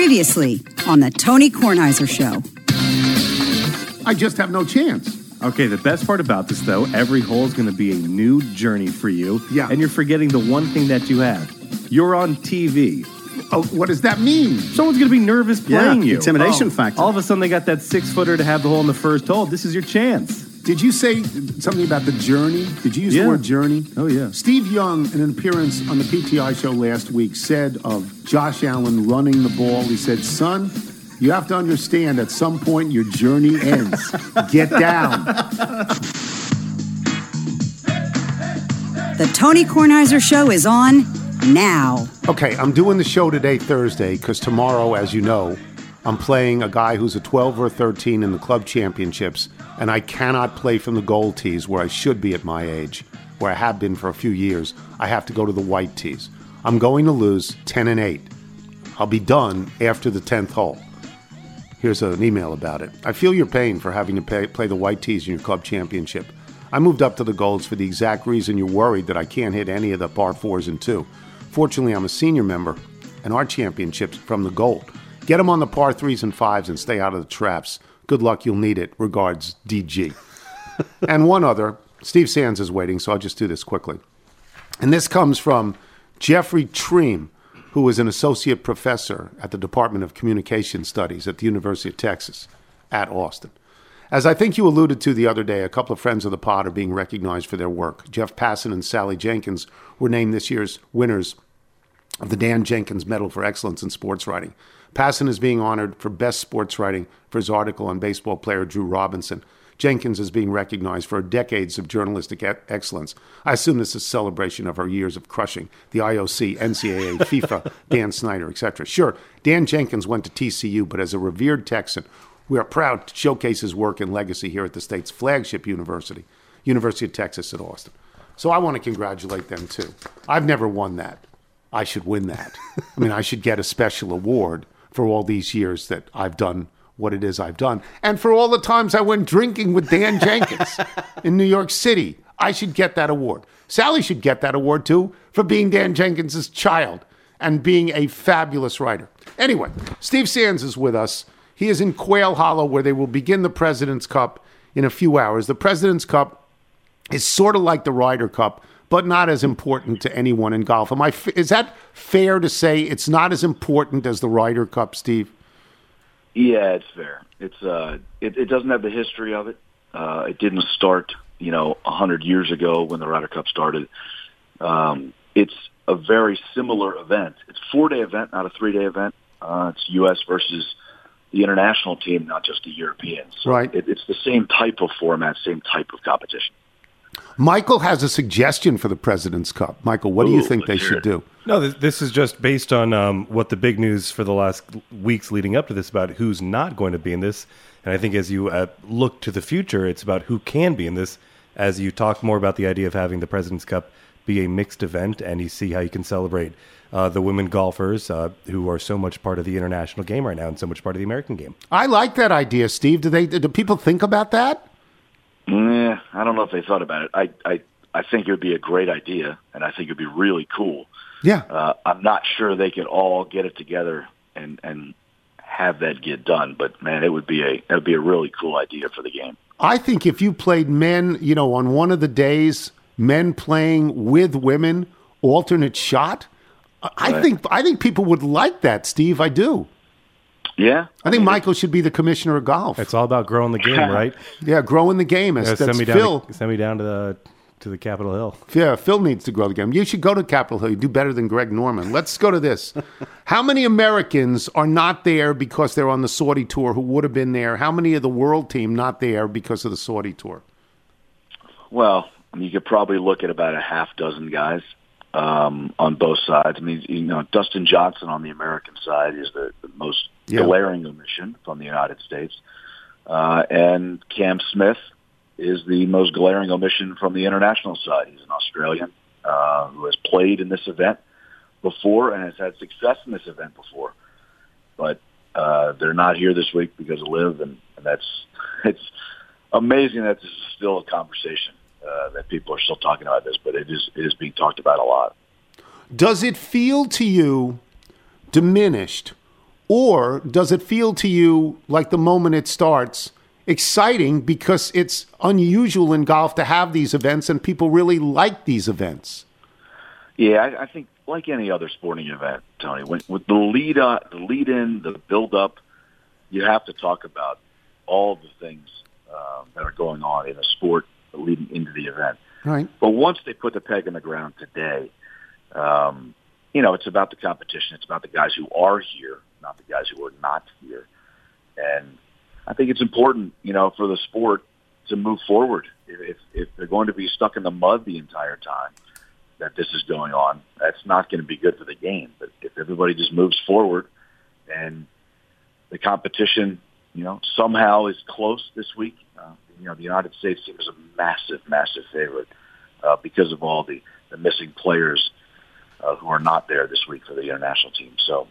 Previously on the Tony Kornheiser Show. I just have no chance. Okay, the best part about this, though, every hole is going to be a new journey for you. Yeah. And you're forgetting the one thing that you have. You're on TV. Oh, what does that mean? Someone's going to be nervous playing you. Intimidation factor. All of a sudden, they got that 6-footer to have the hole in the first hole. This is your chance. Did you say something about the journey? Did you use the word journey? Oh, yeah. Steve Young, in an appearance on the PTI show last week, said of Josh Allen running the ball, he said, son, you have to understand at some point your journey ends. Get down. The Tony Kornheiser Show is on now. Okay, I'm doing the show today, Thursday, because tomorrow, as you know, I'm playing a guy who's a 12 or 13 in the club championships, and I cannot play from the gold tees where I should be at my age, where I have been for a few years. I have to go to the white tees. I'm going to lose 10-8. I'll be done after the 10th hole. Here's an email about it. I feel your pain for having to play the white tees in your club championship. I moved up to the golds for the exact reason you're worried that I can't hit any of the par 4s and 2. Fortunately, I'm a senior member, and our championship's from the gold. Get them on the par 3s and 5s and stay out of the traps. Good luck, you'll need it. Regards, DG. And one other. Steve Sands is waiting, so I'll just do this quickly. And this comes from Jeffrey Treem, who is an associate professor at the Department of Communication Studies at the University of Texas at Austin. As I think you alluded to the other day, a couple of friends of the pod are being recognized for their work. Jeff Passan and Sally Jenkins were named this year's winners of the Dan Jenkins Medal for Excellence in Sports Writing. Passan is being honored for best sports writing for his article on baseball player Drew Robinson. Jenkins is being recognized for decades of journalistic excellence. I assume this is a celebration of her years of crushing the IOC, NCAA, FIFA, Dan Snyder, etc. Sure, Dan Jenkins went to TCU, but as a revered Texan, we are proud to showcase his work and legacy here at the state's flagship university, University of Texas at Austin. So I want to congratulate them, too. I've never won that. I should win that. I mean, I should get a special award for all these years that I've done what it is I've done. And for all the times I went drinking with Dan Jenkins in New York City, I should get that award. Sally should get that award, too, for being Dan Jenkins' child and being a fabulous writer. Anyway, Steve Sands is with us. He is in Quail Hollow, where they will begin the President's Cup in a few hours. The President's Cup is sort of like the Ryder Cup, but not as important to anyone in golf. Is that fair to say it's not as important as the Ryder Cup, Steve? Yeah, it's fair. It's it doesn't have the history of it. It didn't start, 100 years ago when the Ryder Cup started. It's a very similar event. It's a 4-day event, not a 3-day event. It's U.S. versus the international team, not just the Europeans. So right. It's the same type of format, same type of competition. Michael has a suggestion for the President's Cup. Michael, what do you think they should do? No, this is just based on what the big news for the last weeks leading up to this about who's not going to be in this. And I think as you look to the future, it's about who can be in this as you talk more about the idea of having the President's Cup be a mixed event and you see how you can celebrate the women golfers who are so much part of the international game right now and so much part of the American game. I like that idea, Steve. Do people think about that? Yeah, I don't know if they thought about it. I think it would be a great idea, and I think it would be really cool. Yeah. I'm not sure they could all get it together and have that get done, but man, it would be a really cool idea for the game. I think if you played men, on one of the days, men playing with women, alternate shot, I think people would like that, Steve. I do. Yeah. I think Michael should be the commissioner of golf. It's all about growing the game, right? Yeah, growing the game. Send me down to the Capitol Hill. Yeah, Phil needs to grow the game. You should go to Capitol Hill. You do better than Greg Norman. Let's go to this. How many Americans are not there because they're on the Saudi tour who would have been there? How many of the world team not there because of the Saudi tour? Well, you could probably look at about a half dozen guys on both sides. I mean, Dustin Johnson on the American side is the most glaring omission from the United States. And Cam Smith is the most glaring omission from the international side. He's an Australian who has played in this event before and has had success in this event before. But they're not here this week because of LIV, and it's amazing that this is still a conversation, that people are still talking about this, but it is being talked about a lot. Does it feel to you diminished Or does it feel to you like the moment it starts exciting because it's unusual in golf to have these events and people really like these events? Yeah, I think like any other sporting event, Tony, with the lead in, the build up, you have to talk about all the things that are going on in a sport leading into the event. Right. But once they put the peg in the ground today, it's about the competition. It's about the guys who are here, not the guys who are not here. And I think it's important, for the sport to move forward. If they're going to be stuck in the mud the entire time that this is going on, that's not going to be good for the game. But if everybody just moves forward and the competition, somehow is close this week, the United States team is a massive, massive favorite because of all the missing players who are not there this week for the international team. So,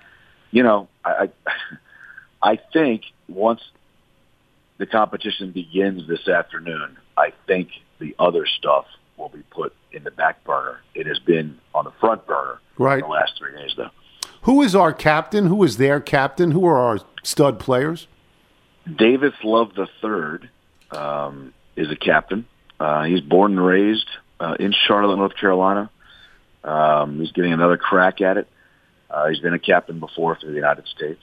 I think once the competition begins this afternoon, I think the other stuff will be put in the back burner. It has been on the front burner right. the last 3 days, though. Who is our captain? Who is their captain? Who are our stud players? Davis Love III is a captain. He's born and raised in Charlotte, North Carolina. He's getting another crack at it. He's been a captain before for the United States.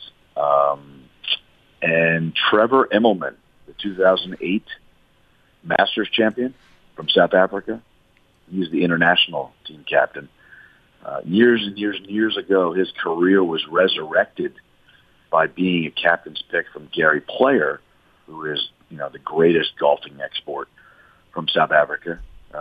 And Trevor Immelman, the 2008 Masters champion from South Africa, he's the international team captain. Years and years and years ago, his career was resurrected by being a captain's pick from Gary Player, who is, the greatest golfing export from South Africa.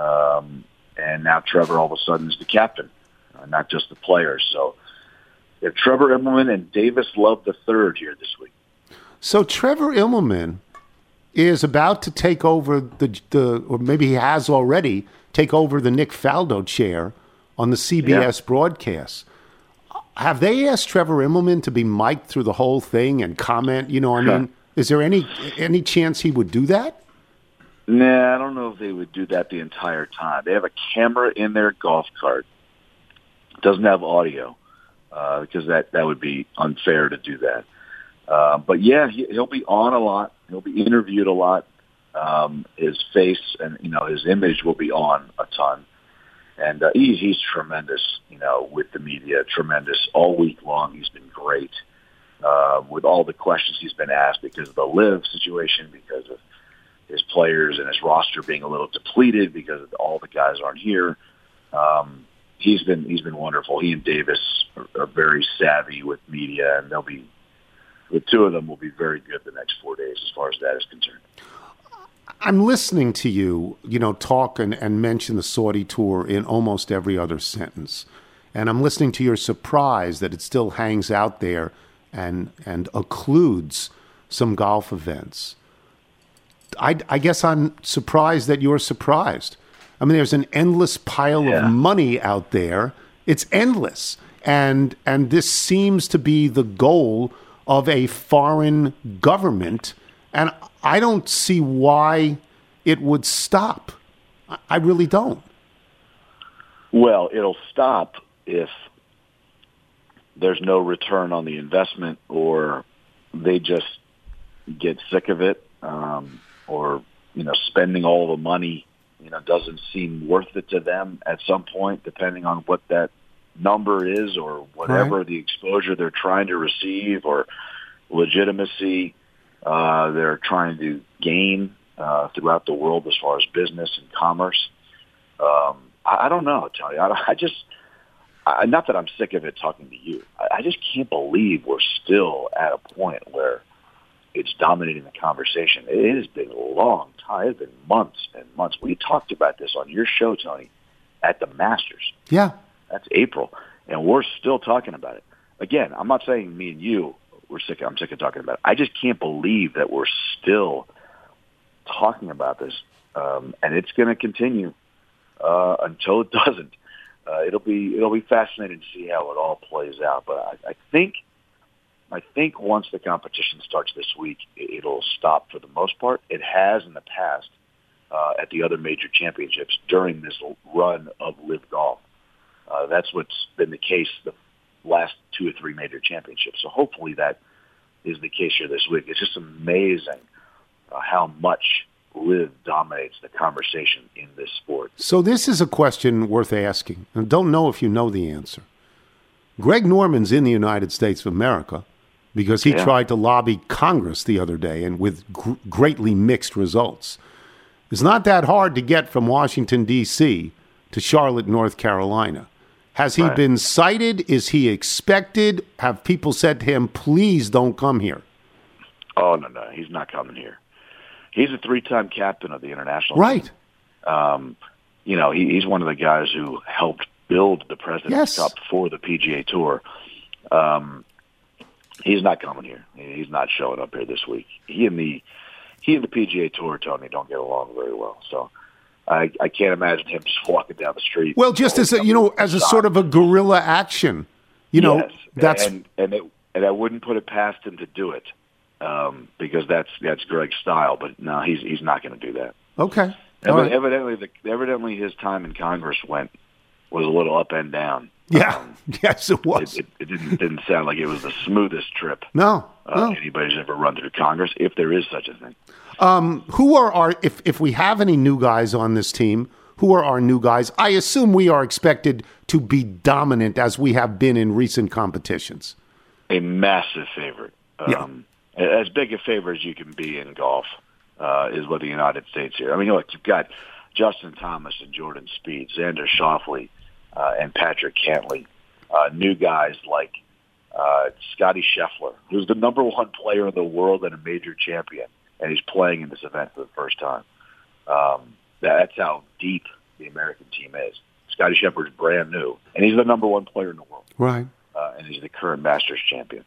And now Trevor all of a sudden is the captain, not just the player. So we have Trevor Immelman and Davis Love III here this week. So Trevor Immelman is about to take over or maybe he has already take over the Nick Faldo chair on the CBS broadcast. Have they asked Trevor Immelman to be mic'd through the whole thing and comment? Is there any chance he would do that? Nah, I don't know if they would do that the entire time. They have a camera in their golf cart. It doesn't have audio because that would be unfair to do that. But yeah, he'll be on a lot. He'll be interviewed a lot. His face and his image will be on a ton. And he's tremendous, with the media. Tremendous all week long. He's been great with all the questions he's been asked because of the LIV situation, because of his players and his roster being a little depleted because all the guys aren't here. He's been wonderful. He and Davis are very savvy with media, and the two of them will be very good the next 4 days as far as that is concerned. I'm listening to you, talk and mention the Saudi tour in almost every other sentence. And I'm listening to your surprise that it still hangs out there and occludes some golf events. I guess I'm surprised that you're surprised. I mean, there's an endless pile of money out there. It's endless. And this seems to be the goal of a foreign government. And I don't see why it would stop. I really don't. Well, it'll stop if there's no return on the investment or they just get sick of it, or, spending all the money, doesn't seem worth it to them at some point, depending on what that number is or whatever the exposure they're trying to receive or legitimacy they're trying to gain throughout the world as far as business and commerce. I don't know, Tony. Not that I'm sick of it talking to you. I just can't believe we're still at a point where it's dominating the conversation. It has been a long time. It's been months and months. We talked about this on your show, Tony, at the Masters. Yeah. That's April, and we're still talking about it. Again, I'm not saying me and you, I'm sick of talking about it. I just can't believe that we're still talking about this, and it's going to continue until it doesn't. It'll be fascinating to see how it all plays out. But I think once the competition starts this week, it'll stop for the most part. It has in the past at the other major championships during this run of LIV Golf. That's what's been the case last 2 or 3 major championships. So hopefully that is the case here this week. It's just amazing how much LIV dominates the conversation in this sport. So this is a question worth asking. I don't know if you know the answer. Greg Norman's in the United States of America because he tried to lobby Congress the other day, and with greatly mixed results. It's not that hard to get from Washington, D.C. to Charlotte, North Carolina. Has he been cited? Is he expected? Have people said to him, please don't come here? Oh, no, he's not coming here. He's a 3-time captain of the international team. He's one of the guys who helped build the President's Cup for the PGA Tour. He's not coming here. He's not showing up here this week. He and the PGA Tour, Tony, don't get along very well. So I can't imagine him just walking down the street. Well, just as a sort of a guerrilla action, that's and I wouldn't put it past him to do it because that's Greg's style. But no, he's not going to do that. Okay. Evidently, his time in Congress was a little up and down. Yeah, yes, it was. It didn't sound like it was the smoothest trip. No. Anybody's ever run through Congress, if there is such a thing. Who are our, if we have any new guys on this team, who are our new guys? I assume we are expected to be dominant as we have been in recent competitions. A massive favorite. As big a favorite as you can be in golf is what the United States here. I mean, look, you've got Justin Thomas and Jordan Spieth, Xander Schauffele, and Patrick Cantlay. New guys like Scotty Scheffler, who's the number 1 player in the world and a major champion, and he's playing in this event for the first time. That's how deep the American team is. Scotty Scheffler is brand new, and he's the number 1 player in the world. Right. And he's the current Masters champion.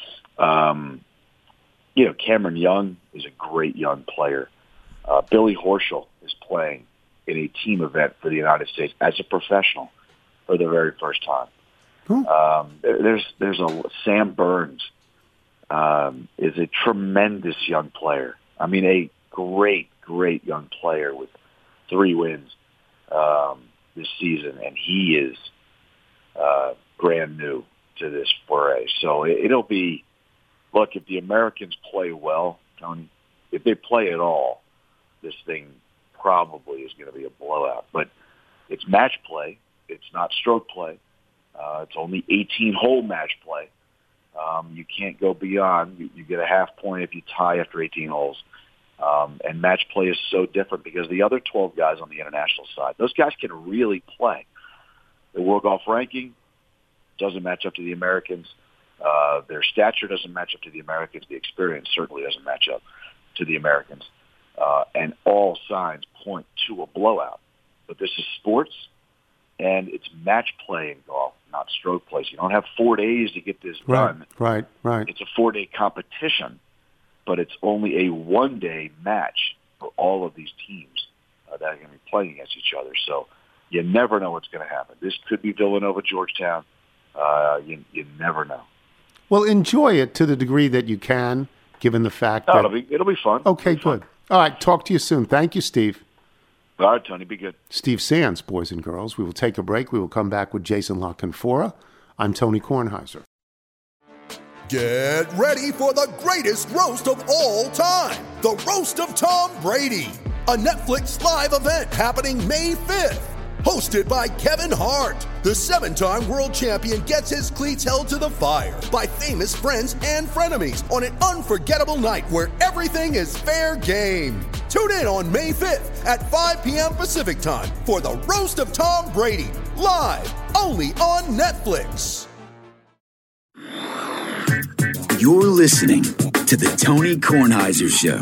Cameron Young is a great young player. Billy Horschel is playing in a team event for the United States as a professional for the very first time. There's a Sam Burns is a tremendous young player. I mean, a great young player with 3 wins this season, and he is brand new to this foray. So it'll be, look, if the Americans play well, Tony, if they play at all, this thing probably is going to be a blowout. But it's match play. It's not stroke play. It's only 18-hole match play. You can't go beyond. You get a half point if you tie after 18 holes. And match play is so different because the other 12 guys on the international side, those guys can really play. The World Golf Ranking doesn't match up to the Americans. Their stature doesn't match up to the Americans. The experience certainly doesn't match up to the Americans. And all signs point to a blowout. But this is sports, and it's match play in golf, not stroke play. So you don't have 4 days to get this done. Right. It's a 4-day competition, but it's only a 1-day match for all of these teams that are going to be playing against each other. So you never know what's going to happen. This could be Villanova, Georgetown. You never know. Well, enjoy it to the degree that you can, given the fact that... It'll be fun. Okay, good. All right, talk to you soon. Thank you, Steve. All right, Tony, be good. Steve Sands, boys and girls. We will take a break. We will come back with Jason La Canfora. I'm Tony Kornheiser. Get ready for the greatest roast of all time, the Roast of Tom Brady, a Netflix live event happening May 5th. Hosted by Kevin Hart, the 7-time world champion gets his cleats held to the fire by famous friends and frenemies on an unforgettable night where everything is fair game. Tune in on May 5th at 5 p.m. Pacific time for the Roast of Tom Brady, live only on Netflix. You're listening to the Tony Kornheiser Show.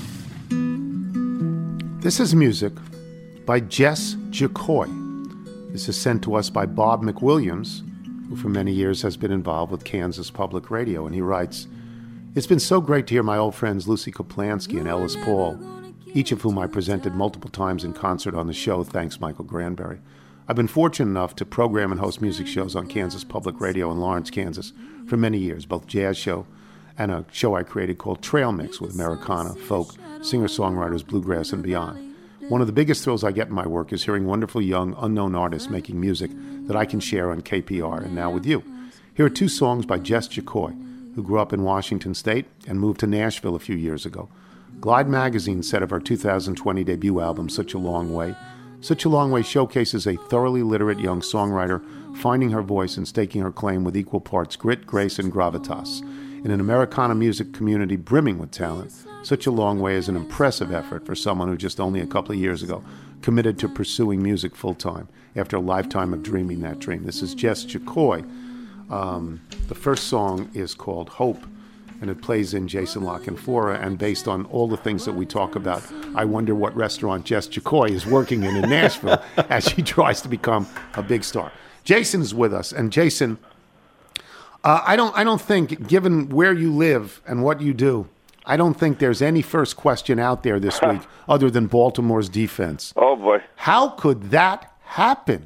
This is music by Jess Jacoy. This is sent to us by Bob McWilliams, who for many years has been involved with Kansas Public Radio. And he writes, "It's been so great to hear my old friends Lucy Kaplansky and Ellis Paul, each of whom I presented multiple times in concert on the show, thanks Michael Granberry. I've been fortunate enough to program and host music shows on Kansas Public Radio in Lawrence, Kansas for many years, both jazz show and a show I created called Trail Mix with Americana, folk, singer-songwriters, bluegrass, and beyond. One of the biggest thrills I get in my work is hearing wonderful young, unknown artists making music that I can share on KPR and now with you. Here are two songs by Jess JaCoy, who grew up in Washington State and moved to Nashville a few years ago. Glide magazine said of her 2020 debut album, Such a Long Way, Such a Long Way showcases a thoroughly literate young songwriter finding her voice and staking her claim with equal parts grit, grace, and gravitas. In an Americana music community brimming with talent, Such a Long Way is an impressive effort for someone who just only a couple of years ago committed to pursuing music full-time after a lifetime of dreaming that dream. This is Jess JaCoy. The first song is called Hope, and it plays in Jason La Canfora, and based on all the things that we talk about, I wonder what restaurant Jess JaCoy is working in Nashville as she tries to become a big star. Jason is with us, and Jason, I don't think, given where you live and what you do, I don't think there's any first question out there this week other than Baltimore's defense. Oh boy, how could that happen?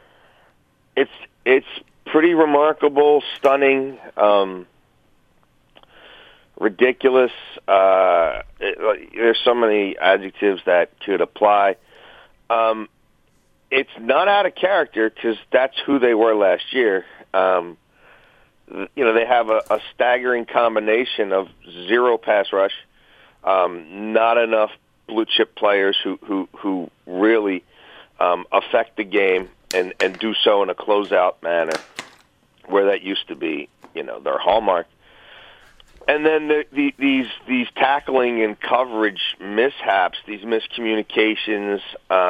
It's pretty remarkable, stunning, ridiculous. There's so many adjectives that could apply. It's not out of character because that's who they were last year. They have a staggering combination of zero pass rush, not enough blue chip players who really affect the game and do so in a closeout manner, where that used to be, their hallmark. And then these tackling and coverage mishaps, these miscommunications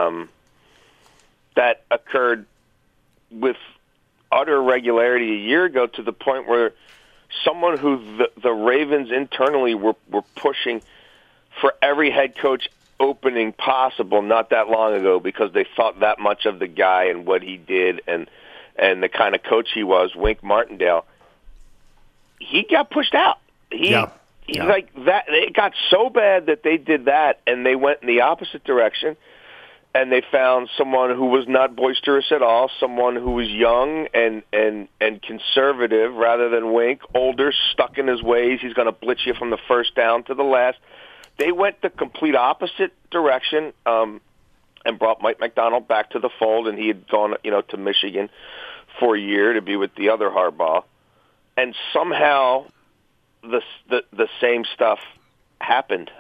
that occurred with utter regularity a year ago, to the point where someone who the Ravens internally were pushing for every head coach opening possible not that long ago, because they thought that much of the guy and what he did and the kind of coach he was, Wink Martindale, he got pushed out. Like that. It got so bad that they did that, and they went in the opposite direction. And they found someone who was not boisterous at all, someone who was young and conservative rather than Wink, older, stuck in his ways. He's going to blitz you from the first down to the last. They went the complete opposite direction and brought Mike McDonald back to the fold, and he had gone to Michigan for a year to be with the other Harbaugh. And somehow the same stuff happened.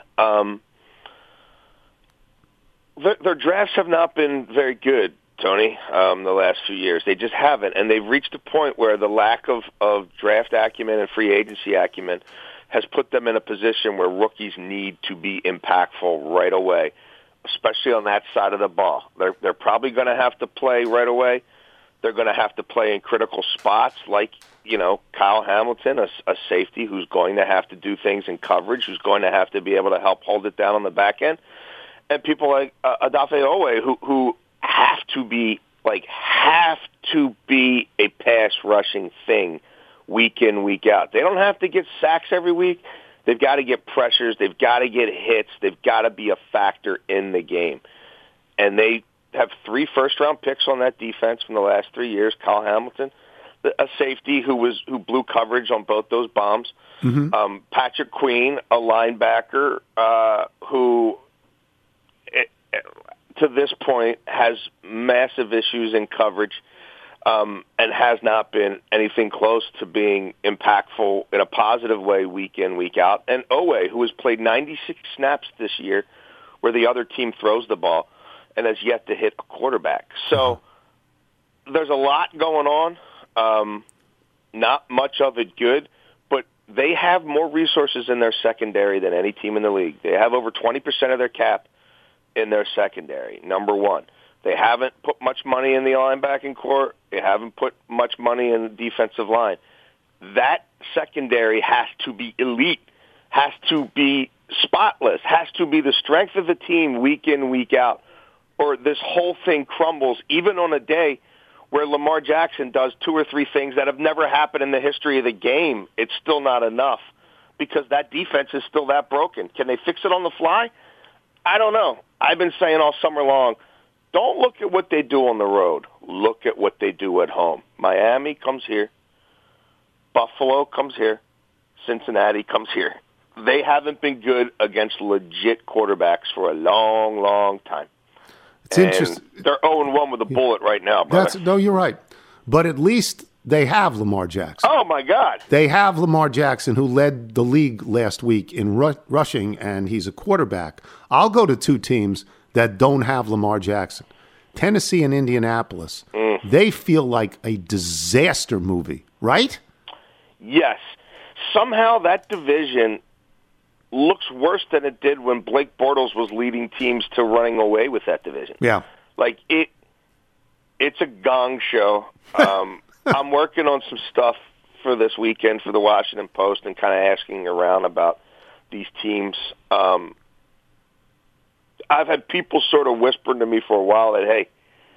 Their drafts have not been very good, Tony, the last few years. They just haven't. And they've reached a point where the lack of draft acumen and free agency acumen has put them in a position where rookies need to be impactful right away, especially on that side of the ball. They're probably going to have to play right away. They're going to have to play in critical spots like, Kyle Hamilton, a safety who's going to have to do things in coverage, who's going to have to be able to help hold it down on the back end. And people like Odafe Oweh, who have to be a pass rushing thing week in, week out. They don't have to get sacks every week. They've got to get pressures. They've got to get hits. They've got to be a factor in the game. And they have 3 first-round picks on that defense from the last 3 years. Kyle Hamilton, a safety who blew coverage on both those bombs. Mm-hmm. Patrick Queen, a linebacker who, to this point, has massive issues in coverage and has not been anything close to being impactful in a positive way week in, week out. And Oweh, who has played 96 snaps this year where the other team throws the ball and has yet to hit a quarterback. So there's a lot going on, not much of it good, but they have more resources in their secondary than any team in the league. They have over 20% of their cap in their secondary, number one. They haven't put much money in the linebacking core. They haven't put much money in the defensive line. That secondary has to be elite, has to be spotless, has to be the strength of the team week in, week out, or this whole thing crumbles, even on a day where Lamar Jackson does 2 or 3 things that have never happened in the history of the game. It's still not enough because that defense is still that broken. Can they fix it on the fly? I don't know. I've been saying all summer long, don't look at what they do on the road. Look at what they do at home. Miami comes here. Buffalo comes here. Cincinnati comes here. They haven't been good against legit quarterbacks for a long, long time. It's interesting. They're 0-1 with a bullet right now, brother. No, you're right. But at least They have Lamar Jackson. Oh, my God. They have Lamar Jackson, who led the league last week in rushing, and he's a quarterback. I'll go to two teams that don't have Lamar Jackson. Tennessee and Indianapolis. They feel like a disaster movie, right? Yes. Somehow that division looks worse than it did when Blake Bortles was leading teams to running away with that division. Yeah. Like, it's a gong show. I'm working on some stuff for this weekend for the Washington Post and kind of asking around about these teams. I've had people sort of whispering to me for a while that, hey,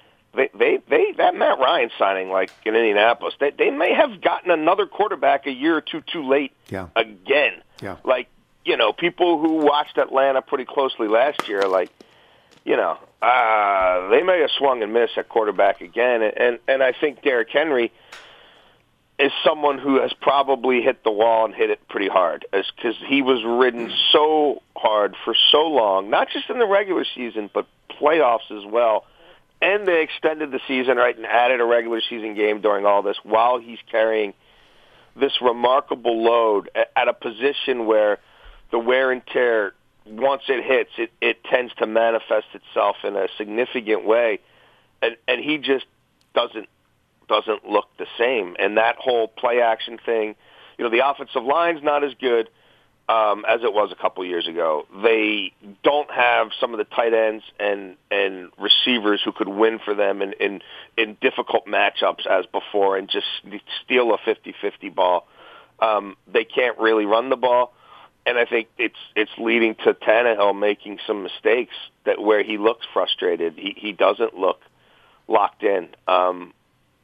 that Matt Ryan signing, like in Indianapolis, they may have gotten another quarterback a year or two too late again. Yeah. Like, you know, people who watched Atlanta pretty closely last year are like, you know, they may have swung and missed at quarterback again. And I think Derrick Henry is someone who has probably hit the wall and hit it pretty hard, because he was ridden so hard for so long, not just in the regular season, but playoffs as well. And they extended the season, right, and added a regular season game during all this while he's carrying this remarkable load at a position where the wear and tear, once it hits, it tends to manifest itself in a significant way, and he just doesn't look the same. And that whole play action thing, you know, the offensive line's not as good as it was a couple years ago. They don't have some of the tight ends and receivers who could win for them in difficult matchups as before and just steal a 50-50 ball. They can't really run the ball. And I think it's leading to Tannehill making some mistakes where he looks frustrated. He doesn't look locked in. And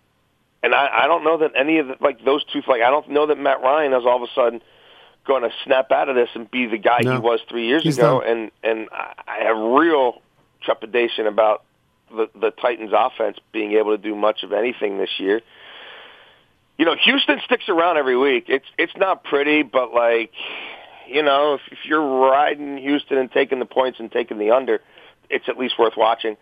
I don't know that any of those two, I don't know that Matt Ryan is all of a sudden going to snap out of this and be the guy he was 3 years ago. And I have real trepidation about the Titans offense being able to do much of anything this year. You know, Houston sticks around every week. It's not pretty, but you know, if you're riding Houston and taking the points and taking the under, it's at least worth watching.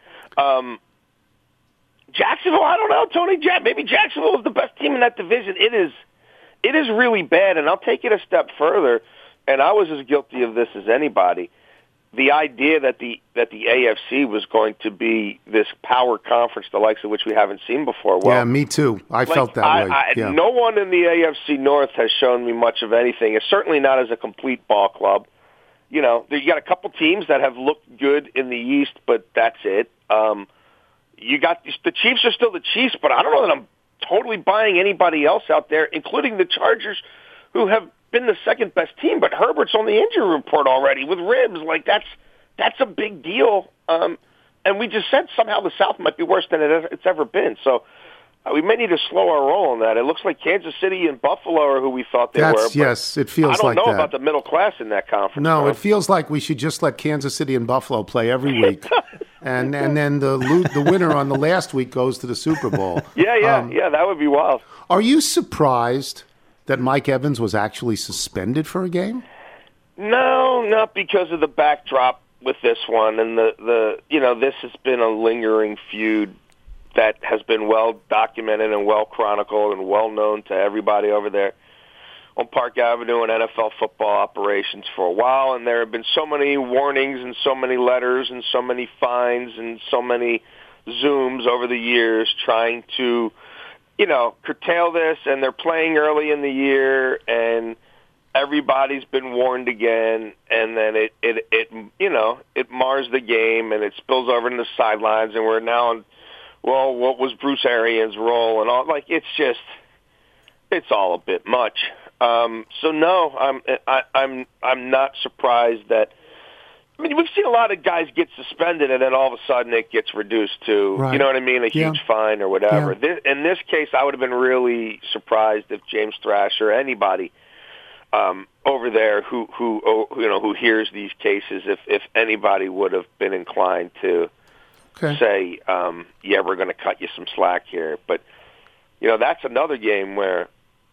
Jacksonville, I don't know, Tony. Maybe Jacksonville is the best team in that division. It is really bad, and I'll take it a step further, and I was as guilty of this as anybody. The idea that the AFC was going to be this power conference, the likes of which we haven't seen before. Well, yeah, me too. I felt that way. Yeah. No one in the AFC North has shown me much of anything. It's certainly not as a complete ball club. You know, you got a couple teams that have looked good in the East, but that's it. You got the Chiefs are still the Chiefs, but I don't know that I'm totally buying anybody else out there, including the Chargers, who have been the second best team, but Herbert's on the injury report already with ribs. That's a big deal. And we just said somehow the South might be worse than it's ever been. So we may need to slow our roll on that. It looks like Kansas City and Buffalo are who we thought they were. Yes, it feels like that. I don't know about the middle class in that conference. No, it feels like we should just let Kansas City and Buffalo play every week. And then the winner on the last week goes to the Super Bowl. Yeah, that would be wild. Are you surprised that Mike Evans was actually suspended for a game? No, not because of the backdrop with this one, and the this has been a lingering feud that has been well documented and well chronicled and well known to everybody over there on Park Avenue and NFL football operations for a while, and there have been so many warnings and so many letters and so many fines and so many Zooms over the years trying to curtail this, and they're playing early in the year, and everybody's been warned again, and then it mars the game, and it spills over into the sidelines, and we're now on, well, what was Bruce Arians' role, and all, it's all a bit much. So no, I'm not surprised that. I mean, we've seen a lot of guys get suspended, and then all of a sudden it gets reduced to, right. You know what I mean, a huge fine or whatever. Yeah. In this case, I would have been really surprised if James Thrash or anybody over there who hears these cases, if anybody would have been inclined to say, yeah, we're going to cut you some slack here. But that's another game where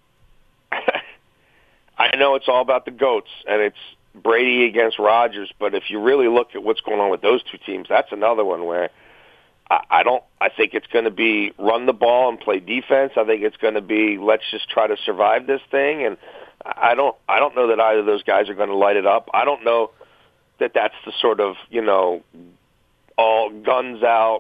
I know it's all about the GOATs, and it's Brady against Rodgers, but if you really look at what's going on with those two teams, that's another one where I think it's going to be run the ball and play defense. I think it's going to be let's just try to survive this thing. And I don't know that either of those guys are going to light it up. I don't know that that's the sort of, all guns out,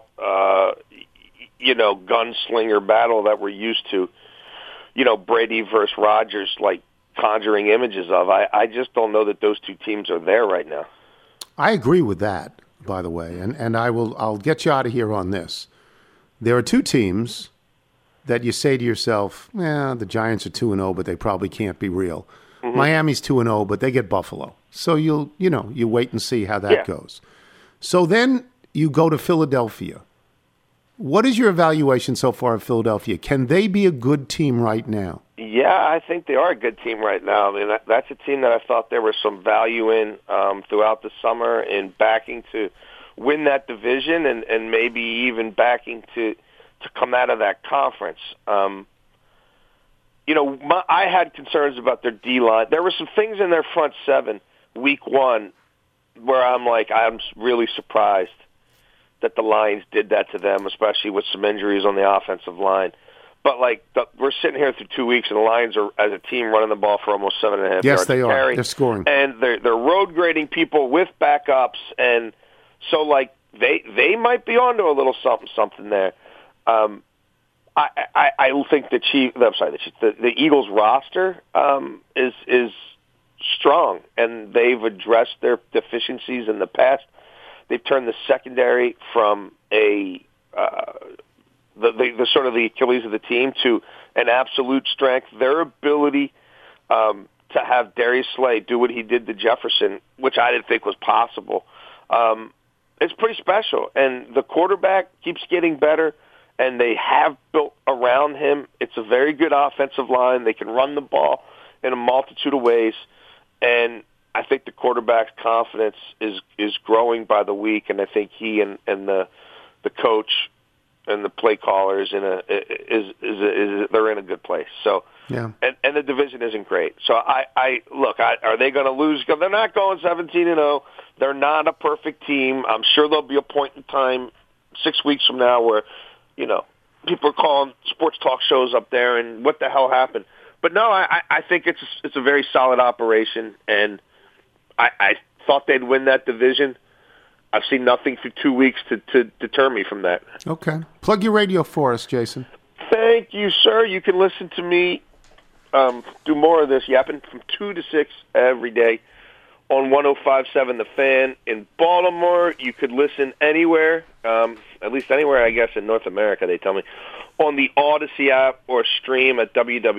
gunslinger battle that we're used to, Brady versus Rodgers, like conjuring images of. I just don't know that those two teams are there right now. I agree with that, by the way, and I'll get you out of here on this. There are two teams that you say to yourself, the Giants are 2-0, but they probably can't be real. Mm-hmm. Miami's 2-0, but they get Buffalo. So you wait and see how that goes. So then you go to Philadelphia. What is your evaluation so far of Philadelphia? Can they be a good team right now? Yeah, I think they are a good team right now. I mean, that's a team that I thought there was some value in throughout the summer in backing to win that division and maybe even backing to come out of that conference. I had concerns about their D-line. There were some things in their front seven week one where I'm really surprised that the Lions did that to them, especially with some injuries on the offensive line. But we're sitting here through 2 weeks, and the Lions are, as a team, running the ball for almost 7.5 yards. Yes, they are. Carry. They're scoring, and they're road grading people with backups, and so they might be onto a little something there. I think the Eagles roster is strong, and they've addressed their deficiencies in the past. They've turned the secondary from the sort of the Achilles of the team to an absolute strength. Their ability to have Darius Slay do what he did to Jefferson, which I didn't think was possible, it's pretty special. And the quarterback keeps getting better, and they have built around him. It's a very good offensive line. They can run the ball in a multitude of ways, and I think the quarterback's confidence is growing by the week, and I think he and the coach and the play callers they're in a good place. So yeah, and the division isn't great. So I look, are they going to lose? They're not going 17-0. They're not a perfect team. I'm sure there'll be a point in time 6 weeks from now where people are calling sports talk shows up there and what the hell happened. But no, I think it's a very solid operation, and I thought they'd win that division. I've seen nothing through 2 weeks to deter me from that. Okay. Plug your radio for us, Jason. Thank you, sir. You can listen to me do more of this yapping from 2 to 6 every day on 105.7 The Fan in Baltimore. You could listen anywhere, at least anywhere, I guess, in North America, they tell me, on the Odyssey app or stream at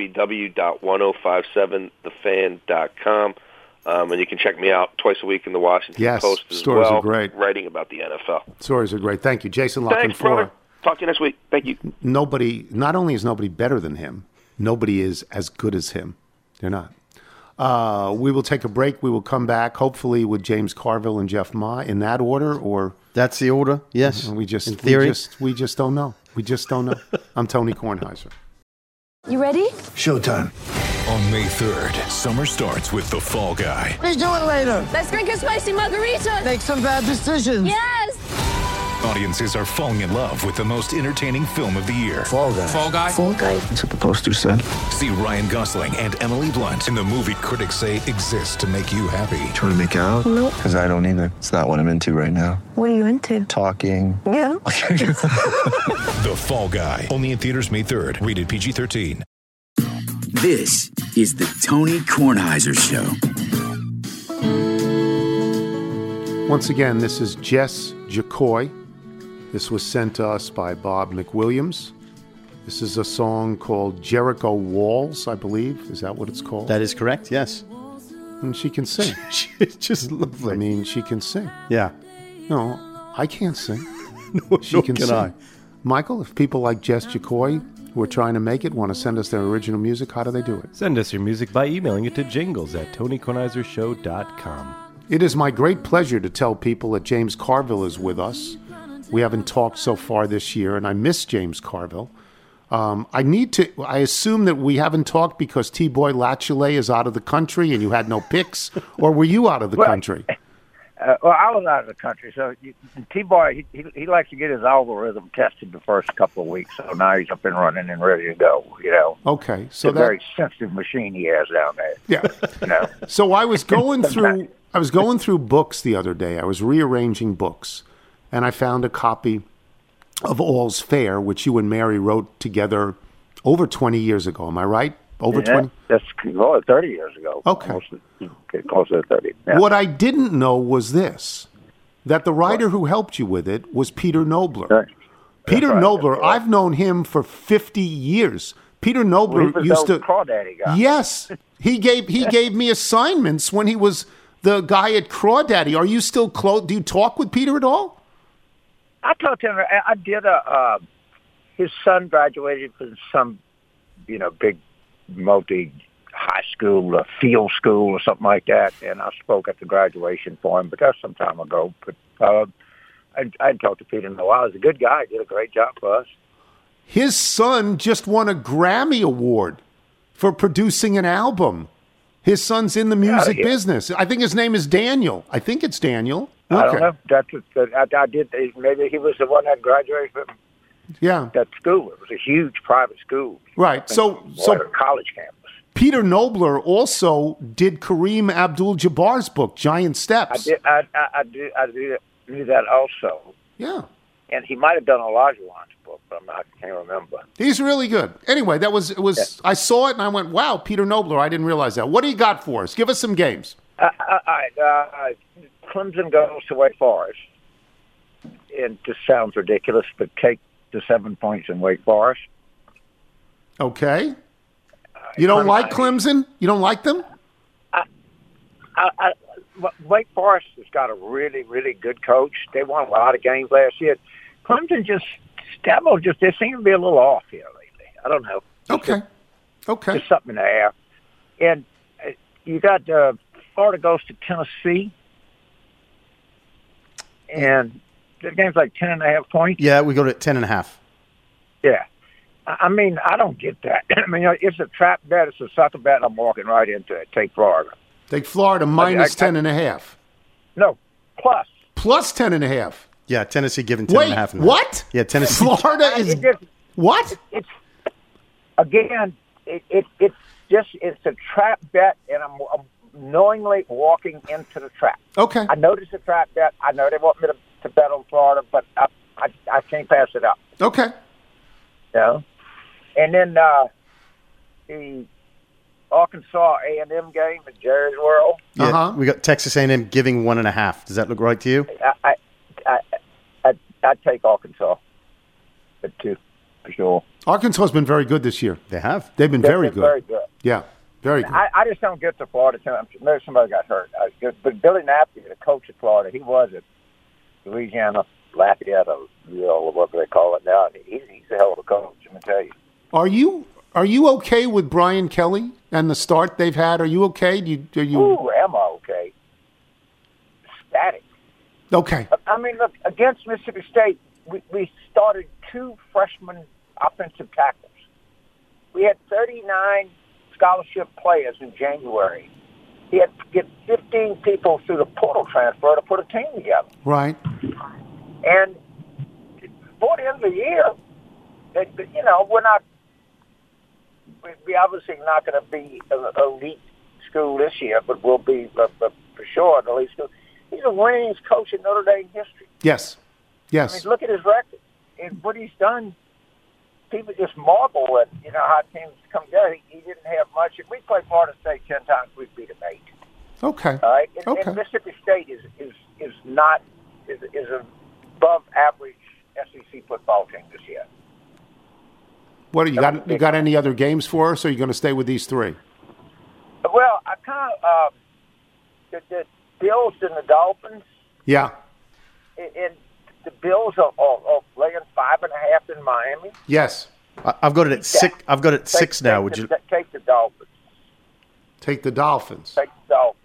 www.1057thefan.com. And you can check me out twice a week in the Washington Post as stories well, are great. writing about the NFL. Stories are great. Thank you. Jason La Thanks, Canfora. brother. Talk to you next week. Thank you. Not only is nobody better than him, nobody is as good as him. They're not. We will take a break. We will come back, hopefully, with James Carville and Jeff Ma in that order, or that's the order. Yes. In theory. We just don't know. We just don't know. I'm Tony Kornheiser. You ready? Showtime. On May 3rd, summer starts with The Fall Guy. Let's do it later. Let's drink a spicy margarita. Make some bad decisions. Yes. Audiences are falling in love with the most entertaining film of the year. Fall Guy. Fall Guy? Fall Guy. That's what the poster said. See Ryan Gosling and Emily Blunt in the movie critics say exists to make you happy. Trying to make it out? Nope. Because I don't either. It's not what I'm into right now. What are you into? Talking. Yeah. The Fall Guy. Only in theaters May 3rd. Rated PG-13. This is the Tony Kornheiser Show. Once again, this is Jess Jacoy. This was sent to us by Bob McWilliams. This is a song called Jericho Walls, I believe. Is that what it's called? That is correct, yes. And she can sing. She's just lovely. I mean, she can sing. Yeah. No, I can't sing. She can sing. I. Michael, if people like Jess Jacoy who are trying to make it want to send us their original music, how do they do it? Send us your music by emailing it to jingles@tonykornheisershow.com. It is my great pleasure to tell people that James Carville is with us. We haven't talked so far this year, and I miss James Carville. I assume that we haven't talked because T-Boy Latchley is out of the country and you had no picks, or were you out of the country? Well, I was out of the country, so T-Boy, he likes to get his algorithm tested the first couple of weeks, so now he's up and running and ready to go, Okay. So it's a very sensitive machine he has down there. Yeah. So I was going through books the other day. I was rearranging books, and I found a copy of All's Fair, which you and Mary wrote together over 20 years ago. Am I right? Over 20? That's 30 years ago. Okay. Close to 30. Yeah. What I didn't know was this, that the writer who helped you with it was Peter Nobler. Right. Peter Nobler, I've known him for 50 years. Peter Nobler used to... Crawdaddy guy. Yes. He gave me assignments when he was the guy at Crawdaddy. Are you still close? Do you talk with Peter at all? I talked to him. I did his son graduated from some, big multi-high school, field school or something like that, and I spoke at the graduation for him, but that's some time ago. But I talked to Peter in a while. He's a good guy. He did a great job for us. His son just won a Grammy Award for producing an album. His son's in the music business. I think his name is Daniel. I think it's Daniel. Okay. I don't know. I did. Maybe he was the one that graduated from that school. It was a huge private school. Right. So college campus. Peter Nobler also did Kareem Abdul-Jabbar's book, Giant Steps. I knew that also. Yeah. And he might have done Olajuwon's book, but I can't remember. He's really good. Anyway, it was. I saw it and I went, "Wow, Peter Nobler." I didn't realize that. What do you got for us? Give us some games. Clemson goes to Wake Forest. And this sounds ridiculous, but take the 7 points in Wake Forest. Okay. You don't like Clemson? You don't like them? Wake Forest has got a really, really good coach. They won a lot of games last year. Clemson they seem to be a little off here lately. I don't know. Okay. Just something in the air. And you got Florida goes to Tennessee. And the game's like 10.5 points. Yeah, we got it at 10.5. Yeah. I mean, I don't get that. I mean, it's a trap bet. It's a sucker bet. I'm walking right into it. Take Florida. Take Florida minus 10.5. No, plus. Plus 10.5. Yeah, Tennessee giving 10.5. Wait, what? Yeah, Tennessee. Florida is what? It's again. It's a trap bet, and I'm knowingly walking into the trap. Okay. I know it's a trap bet. I know they want me to bet on Florida, but I can't pass it up. Okay. Yeah. And then the Arkansas A&M game at Jerry's World. Yeah, we got Texas A&M giving 1.5. Does that look right to you? I'd take Arkansas at 2 for sure. Arkansas has been very good this year. They have. They've been very good. Very good. Yeah, very good. I just don't get to Florida. Maybe somebody got hurt. But Billy Napier, the coach of Florida, he was at Louisiana Lafayette, or what do they call it now? He's a hell of a coach, let me tell you. Are you okay with Brian Kelly and the start they've had? Are you okay? Ooh, am I okay? Static. Okay. I mean, look, against Mississippi State, we started 2 freshman offensive tackles. We had 39 scholarship players in January. He had to get 15 people through the portal transfer to put a team together. Right. And before the end of the year, we're obviously not going to be an elite school this year, but we'll be for sure an elite school. He's the winningest coach in Notre Dame history. Yes. I mean, look at his record and what he's done. People just marvel at how teams come together. He didn't have much. If we played Florida State 10 times, we'd beat them 8. Okay. All right. And Mississippi State is above average SEC football team this year. What you got any other games for us, or are you going to stay with these 3? Well, I kind of the Bills and the Dolphins. Yeah. And the Bills are laying 5.5 in Miami. Yes. I've got it at 6. I've got it at 6 now. Would you take the Dolphins? Take the Dolphins. Take the Dolphins.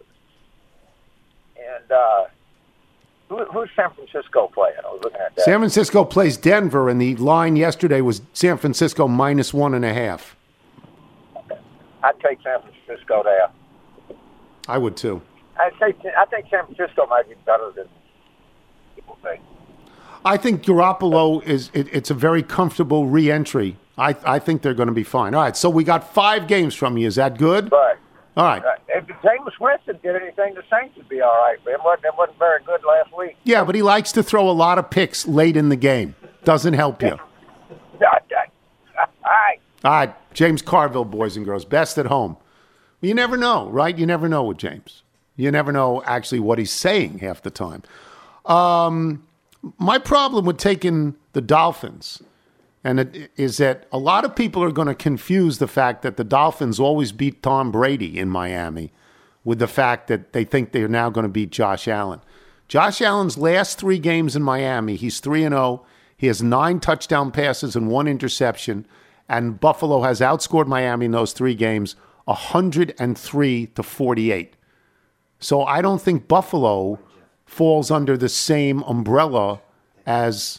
And who's San Francisco playing? I was looking at that. San Francisco plays Denver, and the line yesterday was San Francisco minus 1.5. Okay. I'd take San Francisco there. I would too. I think San Francisco might be better than people think. I think Garoppolo it's a very comfortable re-entry. I think they're going to be fine. All right, so we got 5 games from you. Is that good? Right. All right. If Jameis Winston did anything, the Saints would be all right. But it wasn't very good last week. Yeah, but he likes to throw a lot of picks late in the game. Doesn't help you. All right, James Carville, boys and girls, best at home. You never know, right? You never know with James. You never know actually what he's saying half the time. My problem with taking the Dolphins is that a lot of people are going to confuse the fact that the Dolphins always beat Tom Brady in Miami with the fact that they think they're now going to beat Josh Allen. Josh Allen's last 3 games in Miami, he's 3-0. He has 9 touchdown passes and 1 interception. And Buffalo has outscored Miami in those 3 games 103-48. So I don't think Buffalo falls under the same umbrella as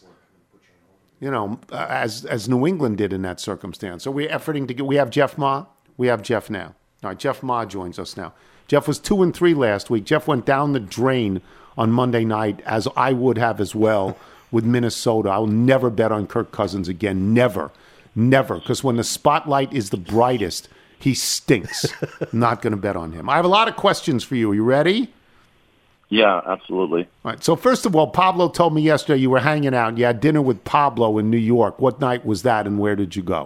as New England did in that circumstance. So we're efforting to get. We have Jeff Ma. We have Jeff now. All right, Jeff Ma joins us now. Jeff was 2-3 last week. Jeff went down the drain on Monday night, as I would have as well with Minnesota. I will never bet on Kirk Cousins again. Never. Because when the spotlight is the brightest, he stinks. Not going to bet on him. I have a lot of questions for you. Are you ready? Yeah, absolutely. All right. So first of all, Pablo told me yesterday you were hanging out. You had dinner with Pablo in New York. What night was that, and where did you go?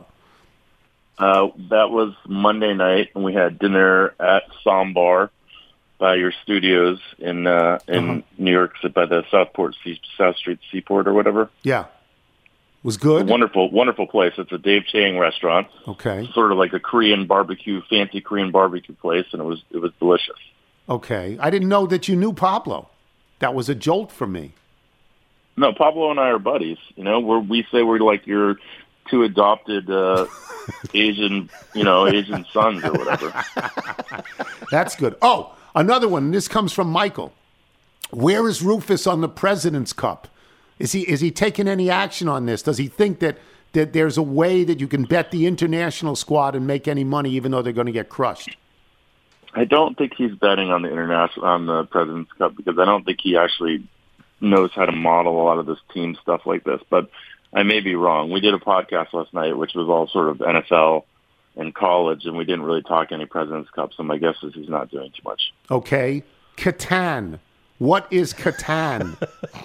That was Monday night, and we had dinner at Sambar by your studios in New York, by the South Street Seaport or whatever. Yeah. Was good? Wonderful, wonderful place. It's a Dave Chang restaurant. Okay. Sort of like a fancy Korean barbecue place, and it was delicious. Okay. I didn't know that you knew Pablo. That was a jolt for me. No, Pablo and I are buddies. We say we're like your 2 adopted Asian sons or whatever. That's good. Oh, another one. This comes from Michael. Where is Rufus on the President's Cup? Is he taking any action on this? Does he think that there's a way that you can bet the international squad and make any money, even though they're going to get crushed? I don't think he's betting on the President's Cup, because I don't think he actually knows how to model a lot of this team stuff like this. But I may be wrong. We did a podcast last night, which was all sort of NFL and college, and we didn't really talk any President's Cup. So my guess is he's not doing too much. Okay, Catan. What is Catan?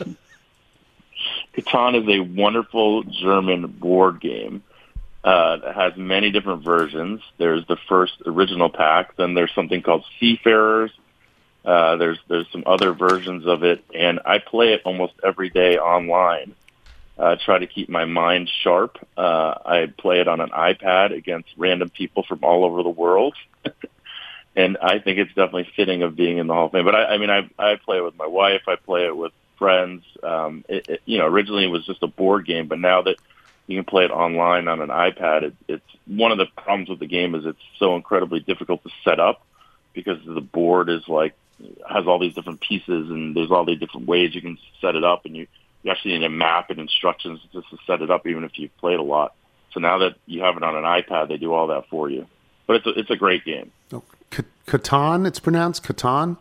Catan is a wonderful German board game that has many different versions. There's the first original pack. Then there's something called Seafarers. There's some other versions of it, and I play it almost every day online. Try to keep my mind sharp. I play it on an iPad against random people from all over the world. And I think it's definitely fitting of being in the Hall of Fame. But I play it with my wife. I play it with friends. Originally it was just a board game, but now that you can play it online on an iPad, it's one of the problems with the game is it's so incredibly difficult to set up, because the board is has all these different pieces, and there's all these different ways you can set it up, and you actually need a map and instructions just to set it up, even if you've played a lot. So now that you have it on an iPad, they do all that for you. But it's a great game. Catan, it's pronounced Catan?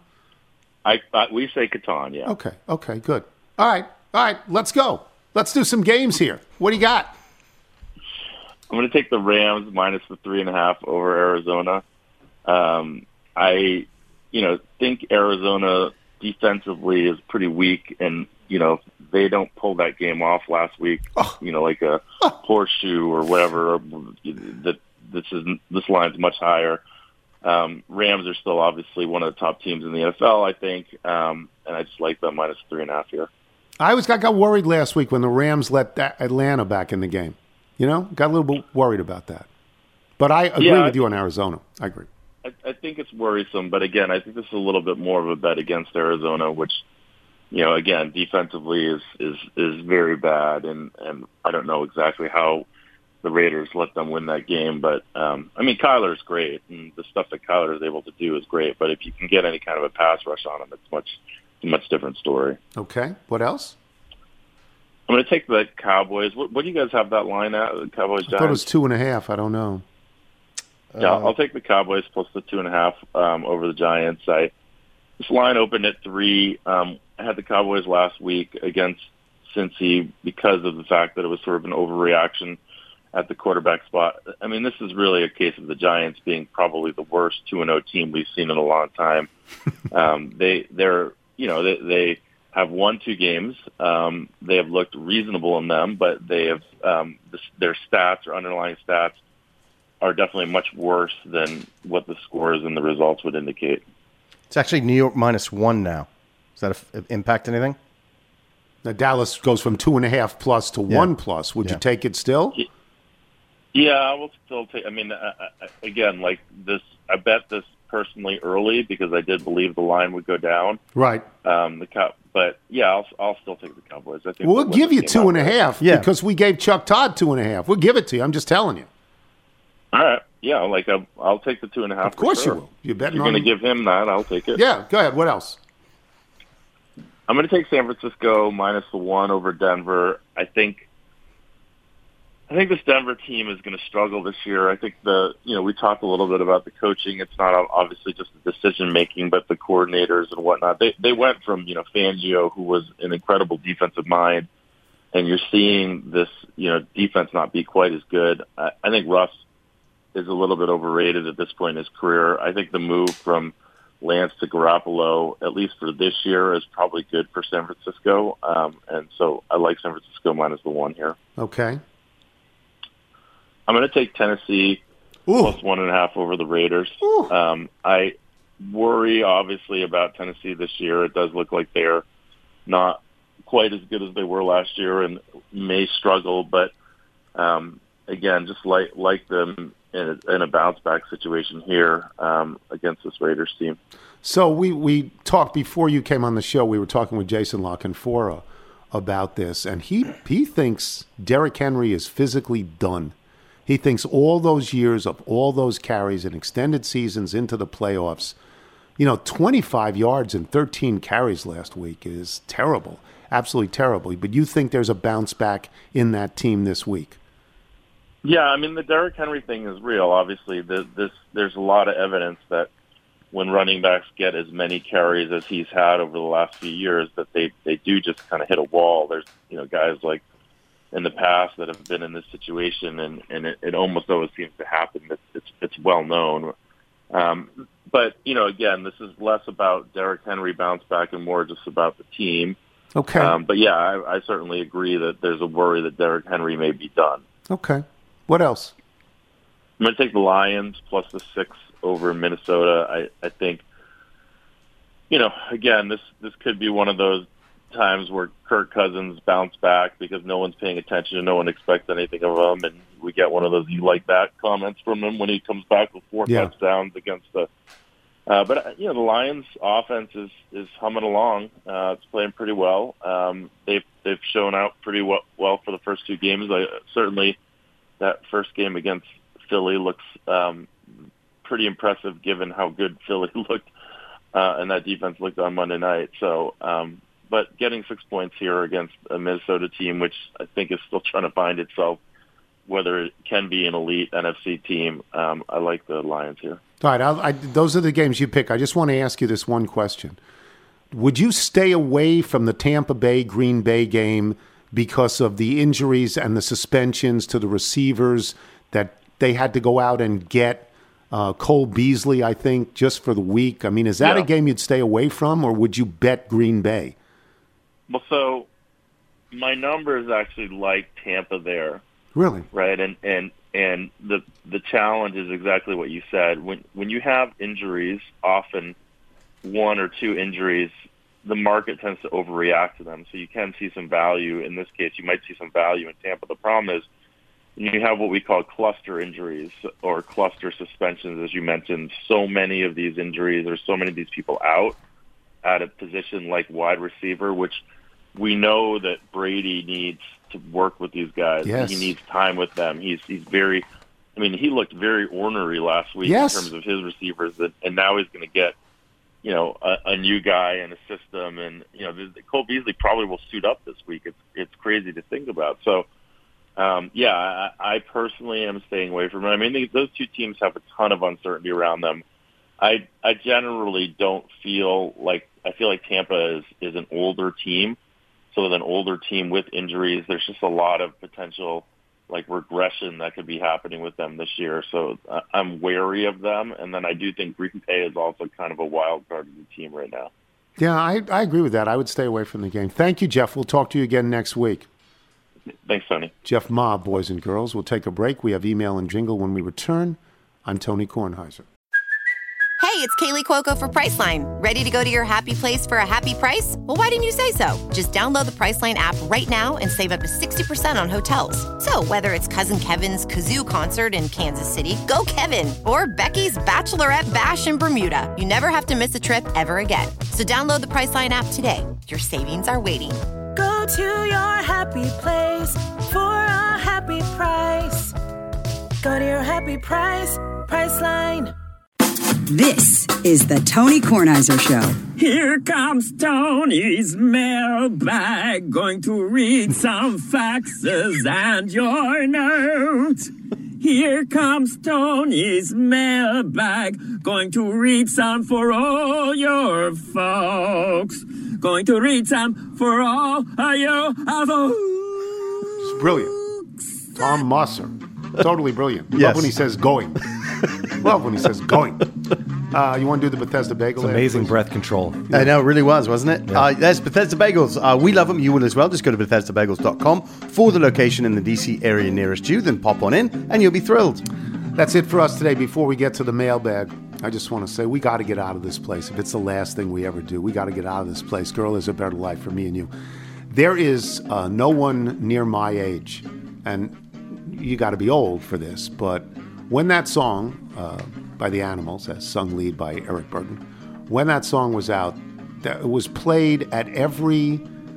We say Catan, yeah. Okay, good. All right, let's go. Let's do some games here. What do you got? I'm going to take the Rams minus the 3.5 over Arizona. I think Arizona defensively is pretty weak, and they don't pull that game off last week. Like a horseshoe or whatever. This line's much higher. Rams are still obviously one of the top teams in the NFL, I think, and I just like them minus 3.5 here. I got worried last week when the Rams let Atlanta back in the game. Got a little bit worried about that. But I agree with you on Arizona. I agree. I think it's worrisome, but again, I think this is a little bit more of a bet against Arizona, which, again, defensively is very bad, and I don't know exactly how the Raiders let them win that game. But, Kyler's great, and the stuff that Kyler is able to do is great, but if you can get any kind of a pass rush on him, it's a much different story. Okay. What else? I'm going to take the Cowboys. What do you guys have that line at? The Cowboys Giants? I thought it was 2.5. I don't know. Yeah, I'll take the Cowboys plus the 2.5 over the Giants. I This line opened at 3. I had the Cowboys last week against Cincy because of the fact that it was sort of an overreaction at the quarterback spot. I mean, this is really a case of the Giants being probably the worst 2-0 team we've seen in a long time. They have won 2 games. They have looked reasonable in them, but they have their stats or underlying stats are definitely much worse than what the scores and the results would indicate. It's actually New York -1 now. Does that impact anything? Now Dallas goes from 2.5 plus to 1 plus. Would you take it still? Yeah, I will still take. I mean, again, like this, I bet this personally early because I did believe the line would go down. Right. But yeah, I'll still take the Cowboys. I think we'll give you 2.5 because we gave Chuck Todd 2.5. We'll give it to you. I'm just telling you. All right. Yeah, like I'll take the 2.5. Of course you will. You're going to give him that. I'll take it. Yeah. Go ahead. What else? I'm going to take San Francisco -1 over Denver. I think this Denver team is going to struggle this year. I think we talked a little bit about the coaching. It's not obviously just the decision making, but the coordinators and whatnot. They went from Fangio, who was an incredible defensive mind, and you're seeing this defense not be quite as good. I think Russ is a little bit overrated at this point in his career. I think the move from Lance to Garoppolo, at least for this year, is probably good for San Francisco. And so I like San Francisco -1 here. Okay. I'm going to take Tennessee +1.5 over the Raiders. I worry, obviously, about Tennessee this year. It does look like they're not quite as good as they were last year and may struggle. But, again, just like them in a bounce-back situation here against this Raiders team. So we talked before you came on the show. We were talking with Jason La Canfora about this, and he thinks Derrick Henry is physically done. He thinks all those years of all those carries and extended seasons into the playoffs, 25 yards and 13 carries last week is terrible, absolutely terrible. But you think there's a bounce back in that team this week? Yeah, I mean, the Derrick Henry thing is real. Obviously, there's a lot of evidence that when running backs get as many carries as he's had over the last few years, that they do just kind of hit a wall. There's guys like in the past that have been in this situation, and it almost always seems to happen. It's well known. But again, this is less about Derrick Henry bounce back and more just about the team. Okay. But yeah, I certainly agree that there's a worry that Derrick Henry may be done. Okay. What else? I'm going to take the Lions +6 over Minnesota. I think, again, this could be one of those times where Kirk Cousins bounced back because no one's paying attention and no one expects anything of him, and we get one of those "you like that" comments from him when he comes back with 4 touchdowns against the. But the Lions' offense is humming along. It's playing pretty well. They've shown out pretty well for the first 2 games. Certainly, that first game against Philly looks pretty impressive given how good Philly looked and that defense looked on Monday night. So, but getting 6 points here against a Minnesota team, which I think is still trying to find itself, whether it can be an elite NFC team, I like the Lions here. All right, those are the games you pick. I just want to ask you this one question. Would you stay away from the Tampa Bay-Green Bay game because of the injuries and the suspensions to the receivers that they had to go out and get Cole Beasley, I think, just for the week? I mean, is that a game you'd stay away from, or would you bet Green Bay? Well, so my numbers actually like Tampa there. Really? Right, and the challenge is exactly what you said. When you have injuries, often 1 or 2 injuries, the market tends to overreact to them. So you can see some value. In this case, you might see some value in Tampa. The problem is you have what we call cluster injuries or cluster suspensions, as you mentioned. So many of these injuries, there's so many of these people out at a position like wide receiver, which we know that Brady needs to work with these guys. Yes. He needs time with them. He's very, he looked very ornery last week in terms of his receivers, and now he's going to get, a new guy in a system, and Cole Beasley probably will suit up this week. It's crazy to think about. So, I personally am staying away from it. Those 2 teams have a ton of uncertainty around them. I generally don't feel like Tampa is an older team. So with an older team with injuries, there's just a lot of potential regression that could be happening with them this year. So I'm wary of them. And then I do think Green Bay is also kind of a wild card of the team right now. Yeah, I agree with that. I would stay away from the game. Thank you, Jeff. We'll talk to you again next week. Thanks, Tony. Jeff Ma, boys and girls. We'll take a break. We have email and jingle when we return. I'm Tony Kornheiser. Hey, it's Kaylee Cuoco for Priceline. Ready to go to your happy place for a happy price? Well, why didn't you say so? Just download the Priceline app right now and save up to 60% on hotels. So whether it's Cousin Kevin's Kazoo Concert in Kansas City, go Kevin, or Becky's Bachelorette Bash in Bermuda, you never have to miss a trip ever again. So download the Priceline app today. Your savings are waiting. Go to your happy place for a happy price. Go to your happy price, Priceline. This is the Tony Kornheiser Show. Here comes Tony's mailbag, going to read some faxes and your notes. Here comes Tony's mailbag, going to read some for all your folks. Going to read some for all your folks. It's brilliant. Tom Musser. Totally brilliant. Yes. Love when he says going. Love when he says going. You want to do the Bethesda Bagel? It's amazing breath control. I know, it really was, wasn't it? Yeah. There's Bethesda Bagels. We love them. You will as well. Just go to BethesdaBagels.com for the location in the DC area nearest you. Then pop on in and you'll be thrilled. That's it for us today. Before we get to the mailbag, I just want to say we got to get out of this place. If it's the last thing we ever do, we got to get out of this place. Girl, There's a Better Life for me and you. There is no one near my age, and you got to be old for this, but when that song by the Animals, as sung lead by Eric Burden, when that song was out, it was played at every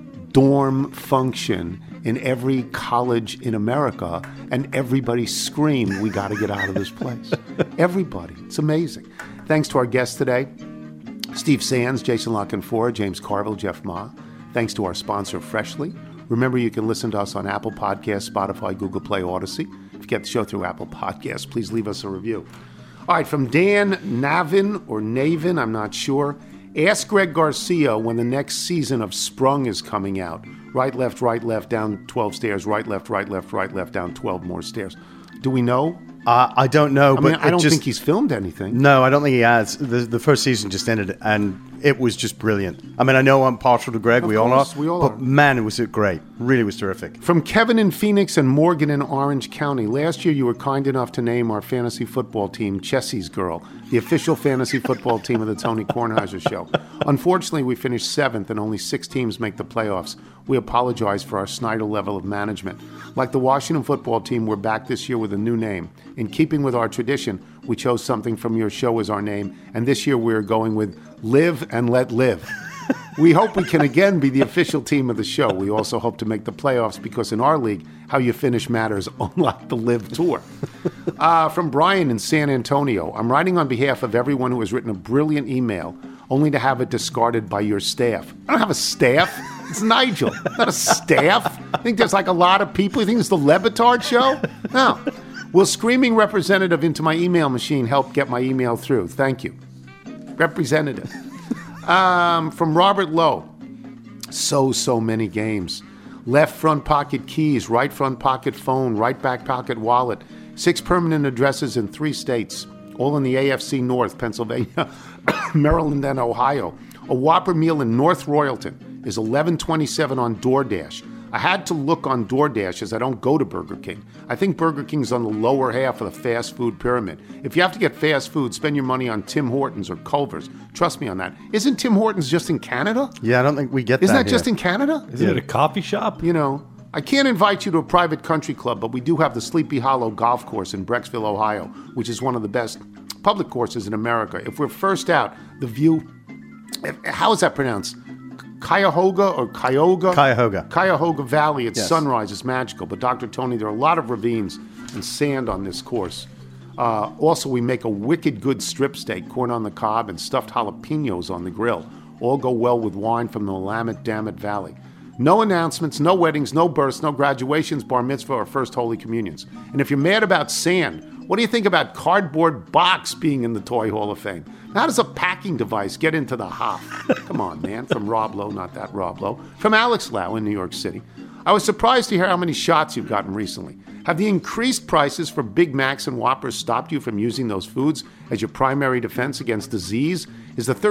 dorm function in every college in America, and everybody screamed, we got to get out of this place. Everybody. It's amazing. Thanks to our guests today, Steve Sands, Jason Lockenfora, James Carville, Jeff Ma. Thanks to our sponsor, Freshly. Remember, you can listen to us on Apple Podcasts, Spotify, Google Play, Odyssey. If you get the show through Apple Podcasts, please leave us a review. All right, from Dan Navin, or Navin, I'm not sure. Ask Greg Garcia when the next season of Sprung is coming out. Right, left, down 12 stairs. Right, left, down 12 more stairs. Do we know? I don't know. I don't think he's filmed anything. No, I don't think he has. The first season just ended, and it was just brilliant. I mean, I know I'm partial to Greg. We all are. But man, it was great. Really was terrific. From Kevin in Phoenix and Morgan in Orange County. Last year, you were kind enough to name our fantasy football team Chessie's Girl, the official fantasy football team of the Tony Kornheiser Show. Unfortunately, we finished 7th, and only 6 teams make the playoffs. We apologize for our Snyder level of management. Like the Washington football team, we're back this year with a new name. In keeping with our tradition, we chose something from your show as our name, and this year we're going with Live and Let Live. We hope we can again be the official team of the show. We also hope to make the playoffs because in our league, how you finish matters, unlike the Live Tour. From Brian in San Antonio, I'm writing on behalf of everyone who has written a brilliant email, only to have it discarded by your staff. I don't have a staff. It's Nigel, not a staff. I think there's like a lot of people. You think it's the Lebitard show? No. Will screaming representative into my email machine help get my email through? Thank you. Representative. From Robert Lowe. So many games. Left front pocket keys, right front pocket phone, right back pocket wallet. 6 permanent addresses in 3 states, all in the AFC North, Pennsylvania, Maryland, and Ohio. A Whopper meal in North Royalton is $11.27 on DoorDash. I had to look on DoorDash as I don't go to Burger King. I think Burger King's on the lower half of the fast food pyramid. If you have to get fast food, spend your money on Tim Hortons or Culver's. Trust me on that. Isn't Tim Hortons just in Canada? Yeah, I don't think we get that. Isn't that here. just in Canada? Isn't it a coffee shop? You know, I can't invite you to a private country club, but we do have the Sleepy Hollow Golf Course in Brecksville, Ohio, which is one of the best public courses in America. If we're first out, the view, how is that pronounced? Cuyahoga or Cuyahoga? Cuyahoga. Cuyahoga Valley at sunrise is magical. But Dr. Tony, there are a lot of ravines and sand on this course. Also, we make a wicked good strip steak, corn on the cob, and stuffed jalapenos on the grill. All go well with wine from the Willamette Dammit Valley. No announcements, no weddings, no births, no graduations, bar mitzvah, or first Holy Communions. And if you're mad about sand, What do you think about cardboard box being in the Toy Hall of Fame? How does a packing device get into the Hoff? Come on, man. From Rob Lowe, not that Rob Lowe. From Alex Lau in New York City. I was surprised to hear how many shots you've gotten recently. Have the increased prices for Big Macs and Whoppers stopped you from using those foods as your primary defense against disease? Is the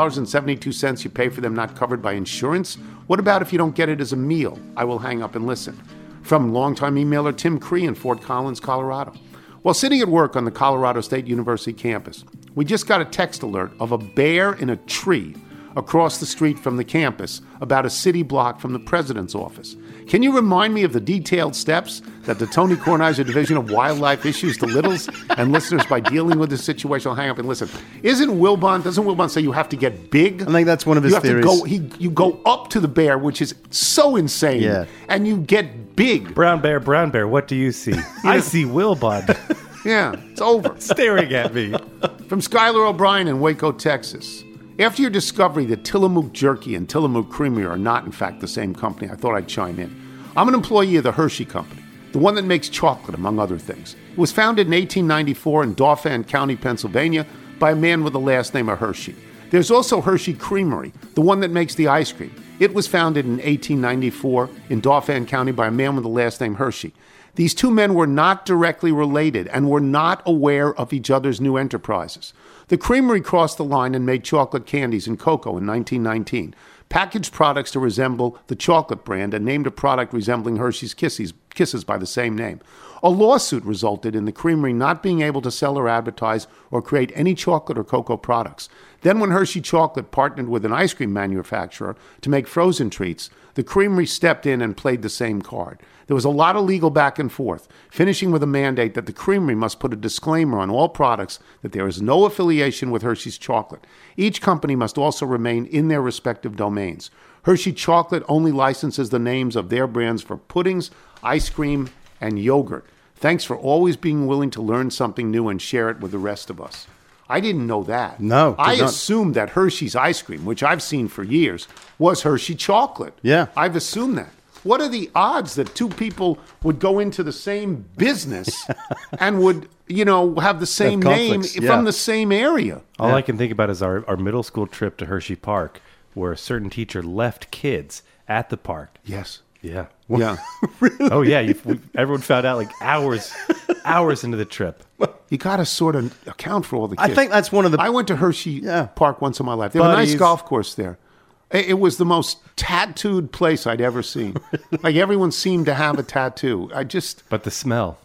$13.72 you pay for them not covered by insurance? What about if you don't get it as a meal? I will hang up and listen. From longtime emailer Tim Cree in Fort Collins, Colorado. While sitting at work on the Colorado State University campus, we just got a text alert of a bear in a tree across the street from the campus, about a city block from the president's office. Can you remind me of the detailed steps that the Tony Kornheiser Division of Wildlife issues to littles and listeners by dealing with this situation? I'll hang up and listen. Doesn't Wilbon say you have to get big? I think that's one of his theories. You go up to the bear, which is so insane, and you get big. Brown bear, what do you see? I see Wilbon. Yeah, it's over. Staring at me. From Skylar O'Brien in Waco, Texas. After your discovery that Tillamook Jerky and Tillamook Creamery are not, in fact, the same company, I thought I'd chime in. I'm an employee of the Hershey Company, the one that makes chocolate, among other things. It was founded in 1894 in Dauphin County, Pennsylvania, by a man with the last name of Hershey. There's also Hershey Creamery, the one that makes the ice cream. It was founded in 1894 in Dauphin County by a man with the last name Hershey. These two men were not directly related and were not aware of each other's new enterprises. The creamery crossed the line and made chocolate candies and cocoa in 1919, packaged products to resemble the chocolate brand, and named a product resembling Hershey's Kisses by the same name. A lawsuit resulted in the creamery not being able to sell or advertise or create any chocolate or cocoa products. Then when Hershey Chocolate partnered with an ice cream manufacturer to make frozen treats, the creamery stepped in and played the same card. There was a lot of legal back and forth, finishing with a mandate that the creamery must put a disclaimer on all products that there is no affiliation with Hershey's Chocolate. Each company must also remain in their respective domains. Hershey Chocolate only licenses the names of their brands for puddings, ice cream, and yogurt. Thanks for always being willing to learn something new and share it with the rest of us. I didn't know that. No. I assumed that Hershey's ice cream, which I've seen for years, was Hershey Chocolate. Yeah. I've assumed that. What are the odds that two people would go into the same business and would, have the same name from the same area? All I can think about is our middle school trip to Hershey Park, where a certain teacher left kids at the park. Yes. Yeah. Yeah. Really? Oh, yeah. Everyone found out like hours into the trip. You got to sort of account for all the kids. I think that's one of the... I went to Hershey Park once in my life. They have a nice golf course there. It was the most tattooed place I'd ever seen. Like everyone seemed to have a tattoo. But the smell.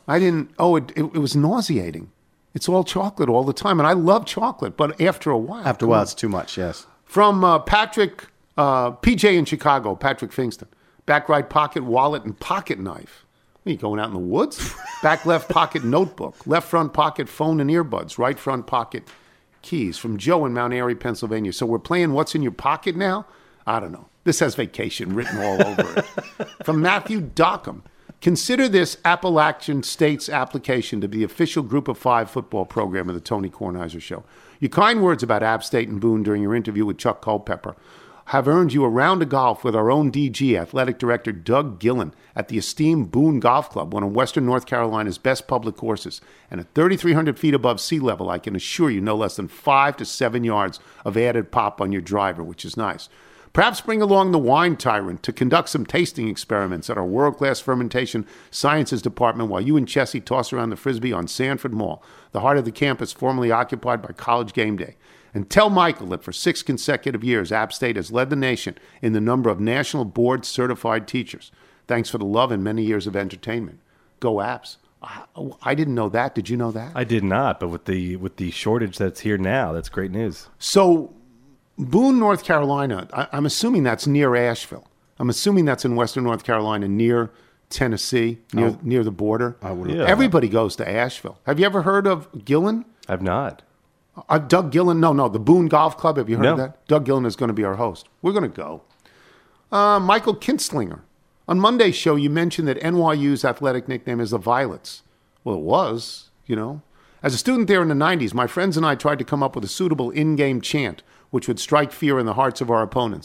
It was nauseating. It's all chocolate all the time. And I love chocolate, but after a while. After a while, it's too much, yes. From Patrick, PJ in Chicago, Patrick Fingston. Back right pocket wallet and pocket knife. Are you going out in the woods? Back left pocket notebook. Left front pocket phone and earbuds. Right front pocket keys. From Joe in Mount Airy, Pennsylvania. So we're playing What's in Your Pocket now? I don't know. This has vacation written all over it. From Matthew Dockham. Consider this Appalachian State's application to be the official Group of 5 football program of the Tony Kornheiser Show. Your kind words about App State and Boone during your interview with Chuck Culpepper have earned you a round of golf with our own DG, Athletic Director Doug Gillen, at the esteemed Boone Golf Club, one of Western North Carolina's best public courses. And at 3,300 feet above sea level, I can assure you no less than 5 to 7 yards of added pop on your driver, which is nice. Perhaps bring along the wine tyrant to conduct some tasting experiments at our world-class fermentation sciences department while you and Chessie toss around the Frisbee on Sanford Mall, the heart of the campus formerly occupied by College Game Day. And tell Michael that for 6 consecutive years, App State has led the nation in the number of national board-certified teachers. Thanks for the love and many years of entertainment. Go Apps. I didn't know that. Did you know that? I did not, but with the shortage that's here now, that's great news. So Boone, North Carolina, I'm assuming that's near Asheville. I'm assuming that's in Western North Carolina, near Tennessee, near the border. Everybody goes to Asheville. Have you ever heard of Gillen? I've not. Doug Gillen, no, the Boone Golf Club. Have you heard of that? Doug Gillen is going to be our host. We're going to go. Michael Kinstlinger. On Monday's show, you mentioned that NYU's athletic nickname is the Violets. Well, it was, As a student there in the 90s, my friends and I tried to come up with a suitable in-game chant which would strike fear in the hearts of our opponents.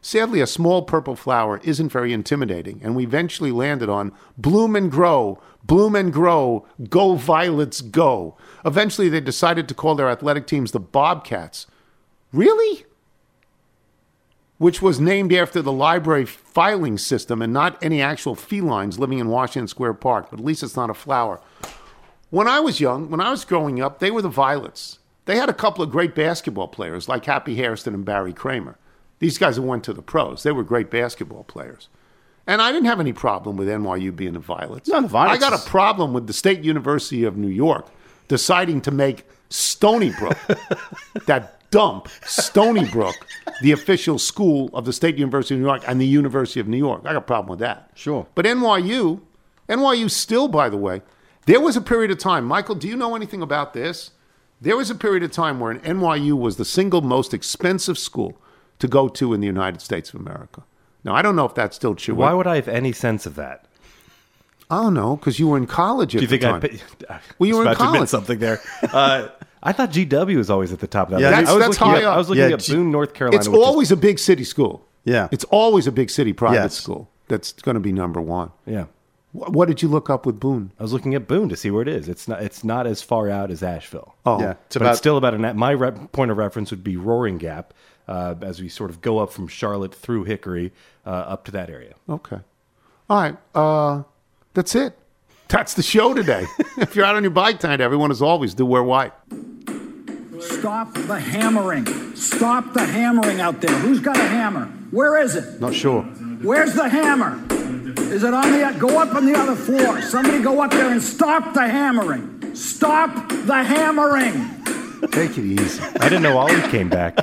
Sadly, a small purple flower isn't very intimidating, and we eventually landed on bloom and grow, go Violets, go. Eventually, they decided to call their athletic teams the Bobcats. Really? Which was named after the library filing system and not any actual felines living in Washington Square Park, but at least it's not a flower. When I was young, when I was growing up, they were the Violets. They had a couple of great basketball players like Happy Hairston and Barry Kramer. These guys who went to the pros, they were great basketball players. And I didn't have any problem with NYU being the Violets. No, the Violets. I got a problem with the State University of New York deciding to make Stony Brook, that dump, Stony Brook, the official school of the State University of New York and the University of New York. I got a problem with that. Sure. But NYU still, by the way, there was a period of time, Michael, do you know anything about this? There was a period of time where NYU was the single most expensive school to go to in the United States of America. Now, I don't know if that's still true. Why would I have any sense of that? I don't know, because you were in college at the time. Well, you were in college. To admit something there. I thought GW was always at the top of that. Yeah, that's high up. I was looking at Boone, North Carolina. It's always a big city school. Yeah. It's always a big city private school that's going to be number one. Yeah. What did you look up with Boone? I was looking at Boone to see where it is. It's not as far out as Asheville. Oh, yeah. It's still about my point of reference would be Roaring Gap, as we sort of go up from Charlotte through Hickory up to that area. Okay. All right. That's it. That's the show today. If you're out on your bike tonight, everyone, as always, do wear white. Stop the hammering. Stop the hammering out there. Who's got a hammer? Where is it? Not sure. Where's the hammer? Is it on the... Go up on the other floor. Somebody go up there and stop the hammering. Stop the hammering. Take it easy. I didn't know Ollie came back.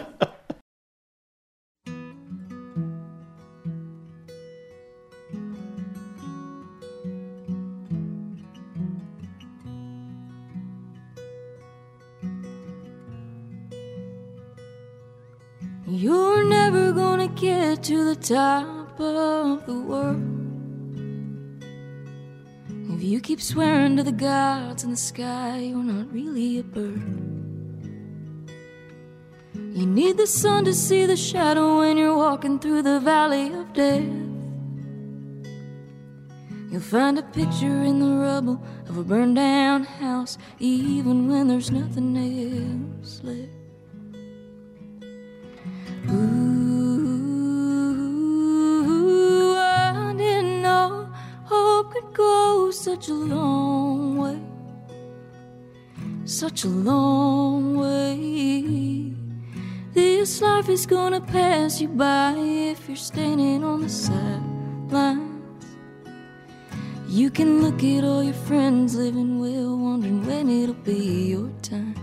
You're never gonna get to the top of the world if you keep swearing to the gods in the sky you're not really a bird. You need the sun to see the shadow when you're walking through the valley of death. You'll find a picture in the rubble of a burned down house even when there's nothing else left. Ooh, I didn't know hope could go such a long way, such a long way. This life is gonna pass you by if you're standing on the sidelines. You can look at all your friends living well, wondering when it'll be your time.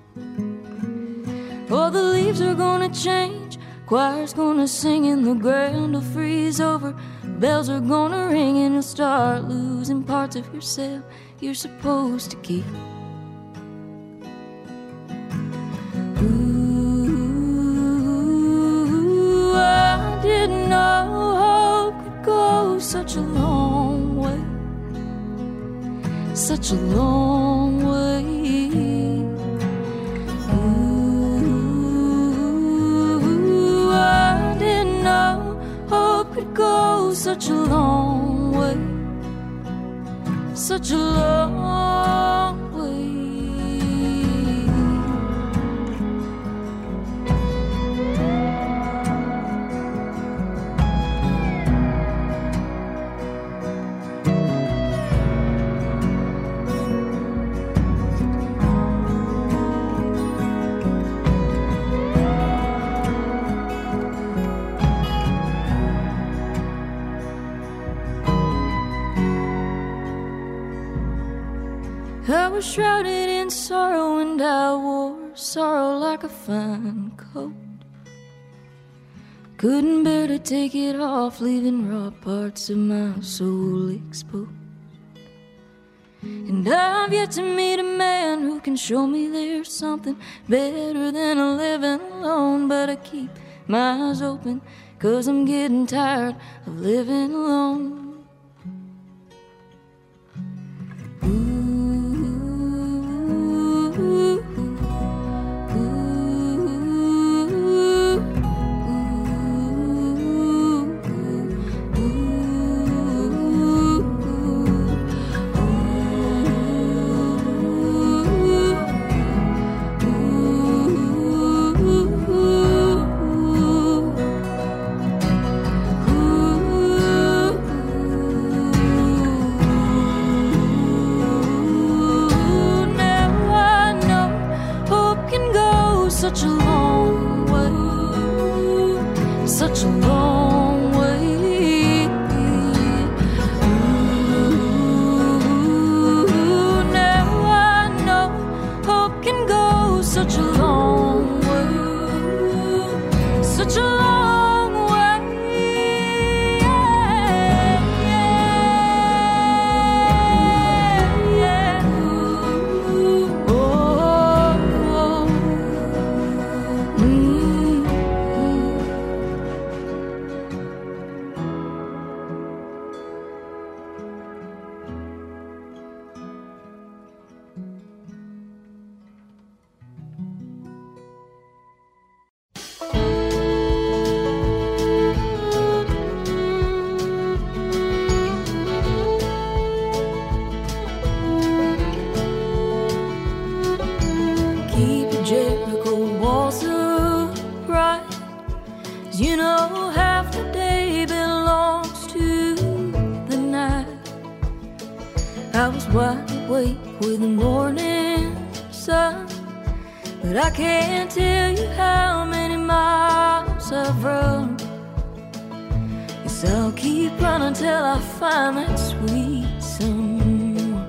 All the leaves are gonna change, choir's gonna sing and the ground will freeze over. Bells are gonna ring and you'll start losing parts of yourself you're supposed to keep. Ooh, I didn't know hope could go such a long way, such a long way. Go such a long way, such a long way. I was shrouded in sorrow and I wore sorrow like a fine coat. Couldn't bear to take it off, leaving raw parts of my soul exposed. And I've yet to meet a man who can show me there's something better than living alone. But I keep my eyes open, 'cause I'm getting tired of living alone. way, such a long way. Ooh, now I know hope can go such a long way, such a long way. You know half the day belongs to the night. I was wide awake with the morning sun, but I can't tell you how many miles I've run. Guess I'll keep running till I find that sweet someone.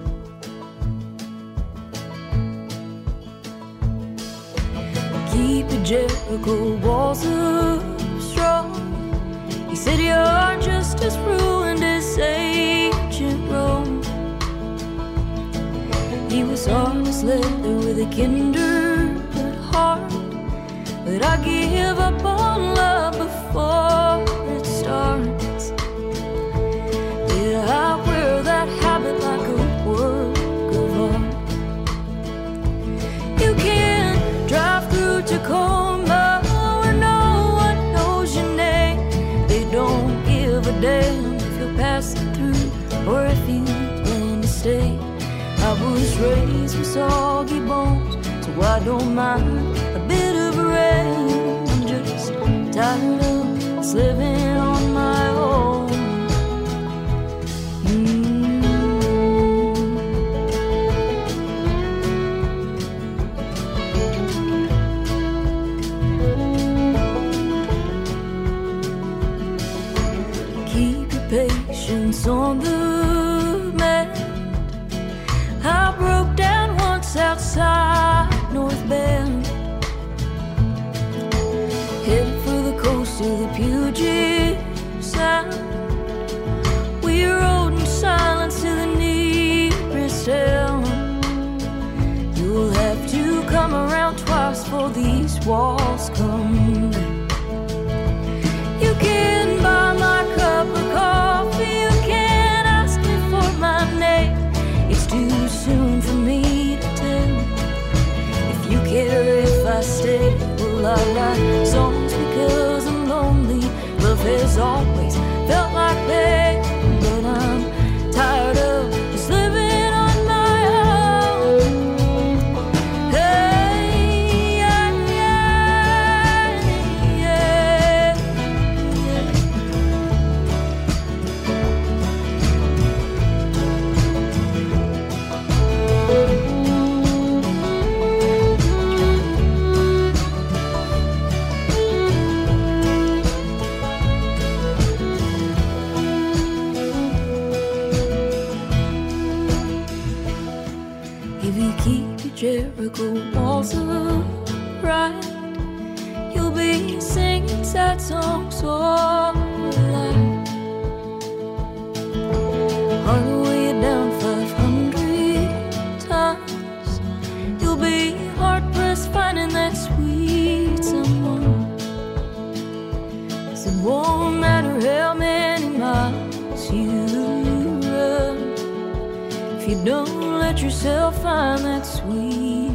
Keep your Jericho walls up strong. He said you're just as ruined as ancient Rome. He was hard as leather with a kindred heart, but I give up on love before it starts. Yeah, I wear that habit like a work of art. You can drive through Tacoma where no one knows your name. They don't give a damn if you're passing through or if you plan to stay. I was raised with soggy bones, so I don't mind a bit of rain. I'm just tired of this living on my own. Keep your patience on the mend. I broke down once outside North Bend, headed for the coast of the Puget Sound. We rode in silence to the nearest town. You'll have to come around twice for these walls come down. You can buy my cup of coffee, you can ask me for my name. It's too soon for me to tell. If you care if I stay, well, I write songs because I'm lonely. Love has always felt like pain, but I'm tired of just living on my own. Hey, yeah, yeah, yeah, if you keep your Jericho walls upright, you'll be singing sad songs all life. Heart will weigh you down 500 times. You'll be hard-pressed finding that sweet someone. 'Cause it won't matter how many miles you run if you don't let yourself find that sweet